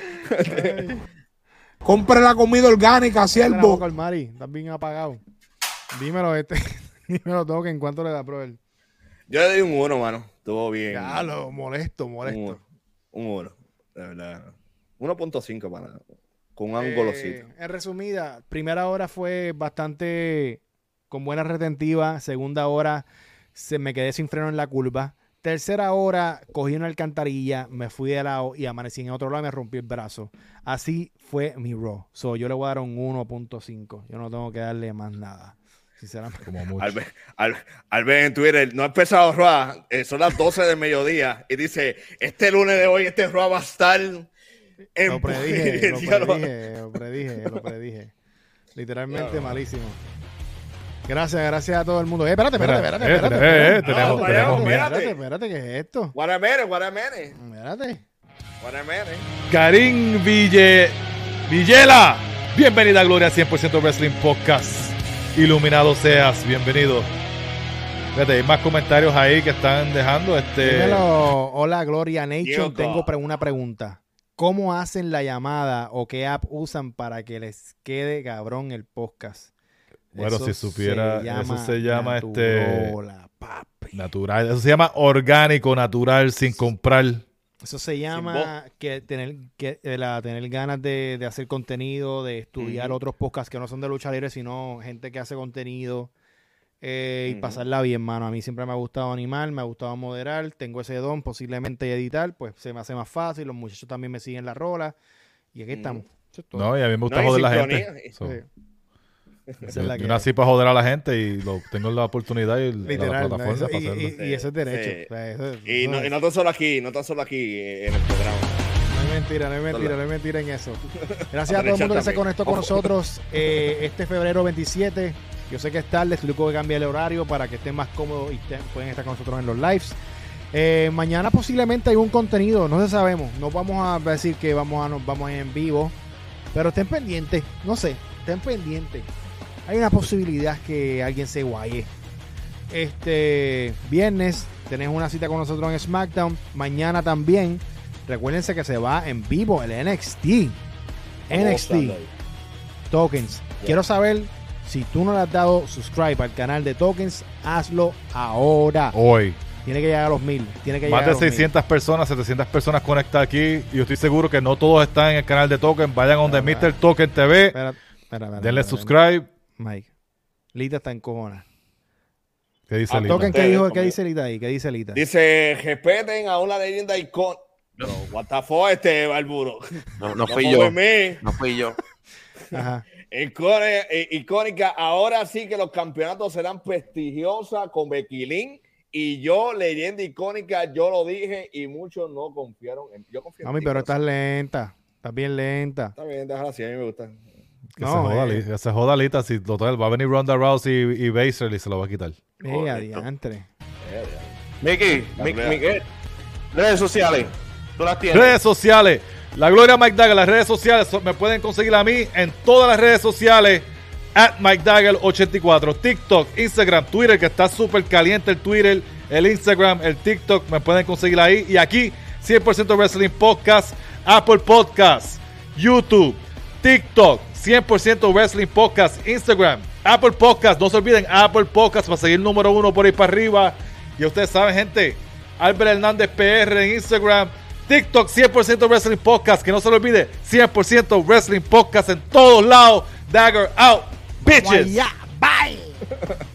Compre la comida orgánica, siervo. Mari, estás bien apagado. Dímelo, dímelo, Token, ¿cuánto le da, brother? Yo le doy un 1, mano. Estuvo bien. Ya, molesto. Un 1, de verdad. 1.5 para con un angolocito. En resumida, primera hora fue bastante con buena retentiva. Segunda hora me quedé sin freno en la curva. Tercera hora cogí una alcantarilla, me fui de lado y amanecí en otro lado y me rompí el brazo. Así fue mi Raw. Yo le voy a dar un 1.5. Yo no tengo que darle más nada. Sinceramente. Como mucho. Al ver en Twitter, no ha empezado Raw, son las 12 del mediodía y dice, este lunes de hoy, este Raw va a estar... Lo predije. Literalmente malísimo. Gracias a todo el mundo. Espérate, ¿qué es esto? Guaramere. Espérate. Karim Villela. Bienvenida a Gloria 100% Wrestling Podcast. Iluminado seas, bienvenido. Fíjate, hay más comentarios ahí que están dejando. Dímelo, hola Gloria Nation, tengo una pregunta. ¿Cómo hacen la llamada o qué app usan para que les quede cabrón el podcast? Bueno, si supiera, eso se llama natural. Eso se llama orgánico, natural, sin comprar. Eso se llama tener ganas de hacer contenido, de estudiar otros podcasts que no son de lucha libre, sino gente que hace contenido y pasarla bien, mano. A mí siempre me ha gustado animar, me ha gustado moderar, tengo ese don, posiblemente editar, pues se me hace más fácil. Los muchachos también me siguen la rola y aquí estamos. No, y a mí me gusta joder a la gente. Yo nací para joder a la gente y tengo la oportunidad y la plataforma para hacerlo. Y ese es derecho. Sí. O sea, no tan solo aquí en el programa. No hay mentira en eso. Gracias a todo el mundo que se conectó con nosotros este febrero 27. Yo sé que es tarde, estoy loco de cambiar el horario para que estén más cómodos y pueden estar con nosotros en los lives. Mañana posiblemente hay un contenido, no sabemos. No vamos a decir que vamos a ir en vivo, pero estén pendientes. No sé, estén pendientes. Hay una posibilidad que alguien se guaye. Viernes tenemos una cita con nosotros en SmackDown. Mañana también. Recuérdense que se va en vivo el NXT. Tokens. Yeah. Quiero saber si tú no le has dado subscribe al canal de Tokens, hazlo ahora. Hoy. Tiene que llegar a los 1000. Más de 600 personas, 700 personas conectadas aquí. Y yo estoy seguro que no todos están en el canal de Tokens. Vayan a donde Mr. Token TV. Denle subscribe. Mike, Lita está en cojona. ¿Qué dice Lita? ¿Qué dice Lita ahí? ¿Qué dice Lita? Dice, respeten a una leyenda icónica. No, what the fuck, Barburo. No fui yo. No fui yo. Ajá. Icónica. Ahora sí que los campeonatos serán prestigiosos con Becky Lynch. Y yo, leyenda icónica, yo lo dije y muchos no confiaron. Yo confío en ti. Pero estás lenta. Estás bien lenta. Está bien, déjala así, a mí me gusta. Que se joda Lita. Si total, va a venir Ronda Rousey y Baszler y se lo va a quitar. Adiantre. Miki, redes sociales. Tú las tienes. Redes sociales. La Gloria Mike Dagger, las redes sociales, me pueden conseguir a mí en todas las redes sociales, @MikeDagger84, TikTok, Instagram, Twitter, que está súper caliente el Twitter, el Instagram, el TikTok, me pueden conseguir ahí. Y aquí, 100% Wrestling Podcast, Apple Podcast, YouTube, TikTok, 100% Wrestling Podcast, Instagram, Apple Podcast. No se olviden, Apple Podcast para seguir número 1 por ahí para arriba. Y ustedes saben, gente, Albert Hernández PR en Instagram, TikTok, 100% Wrestling Podcast. Que no se lo olvide, 100% Wrestling Podcast en todos lados. Dagger out, bitches. Bye.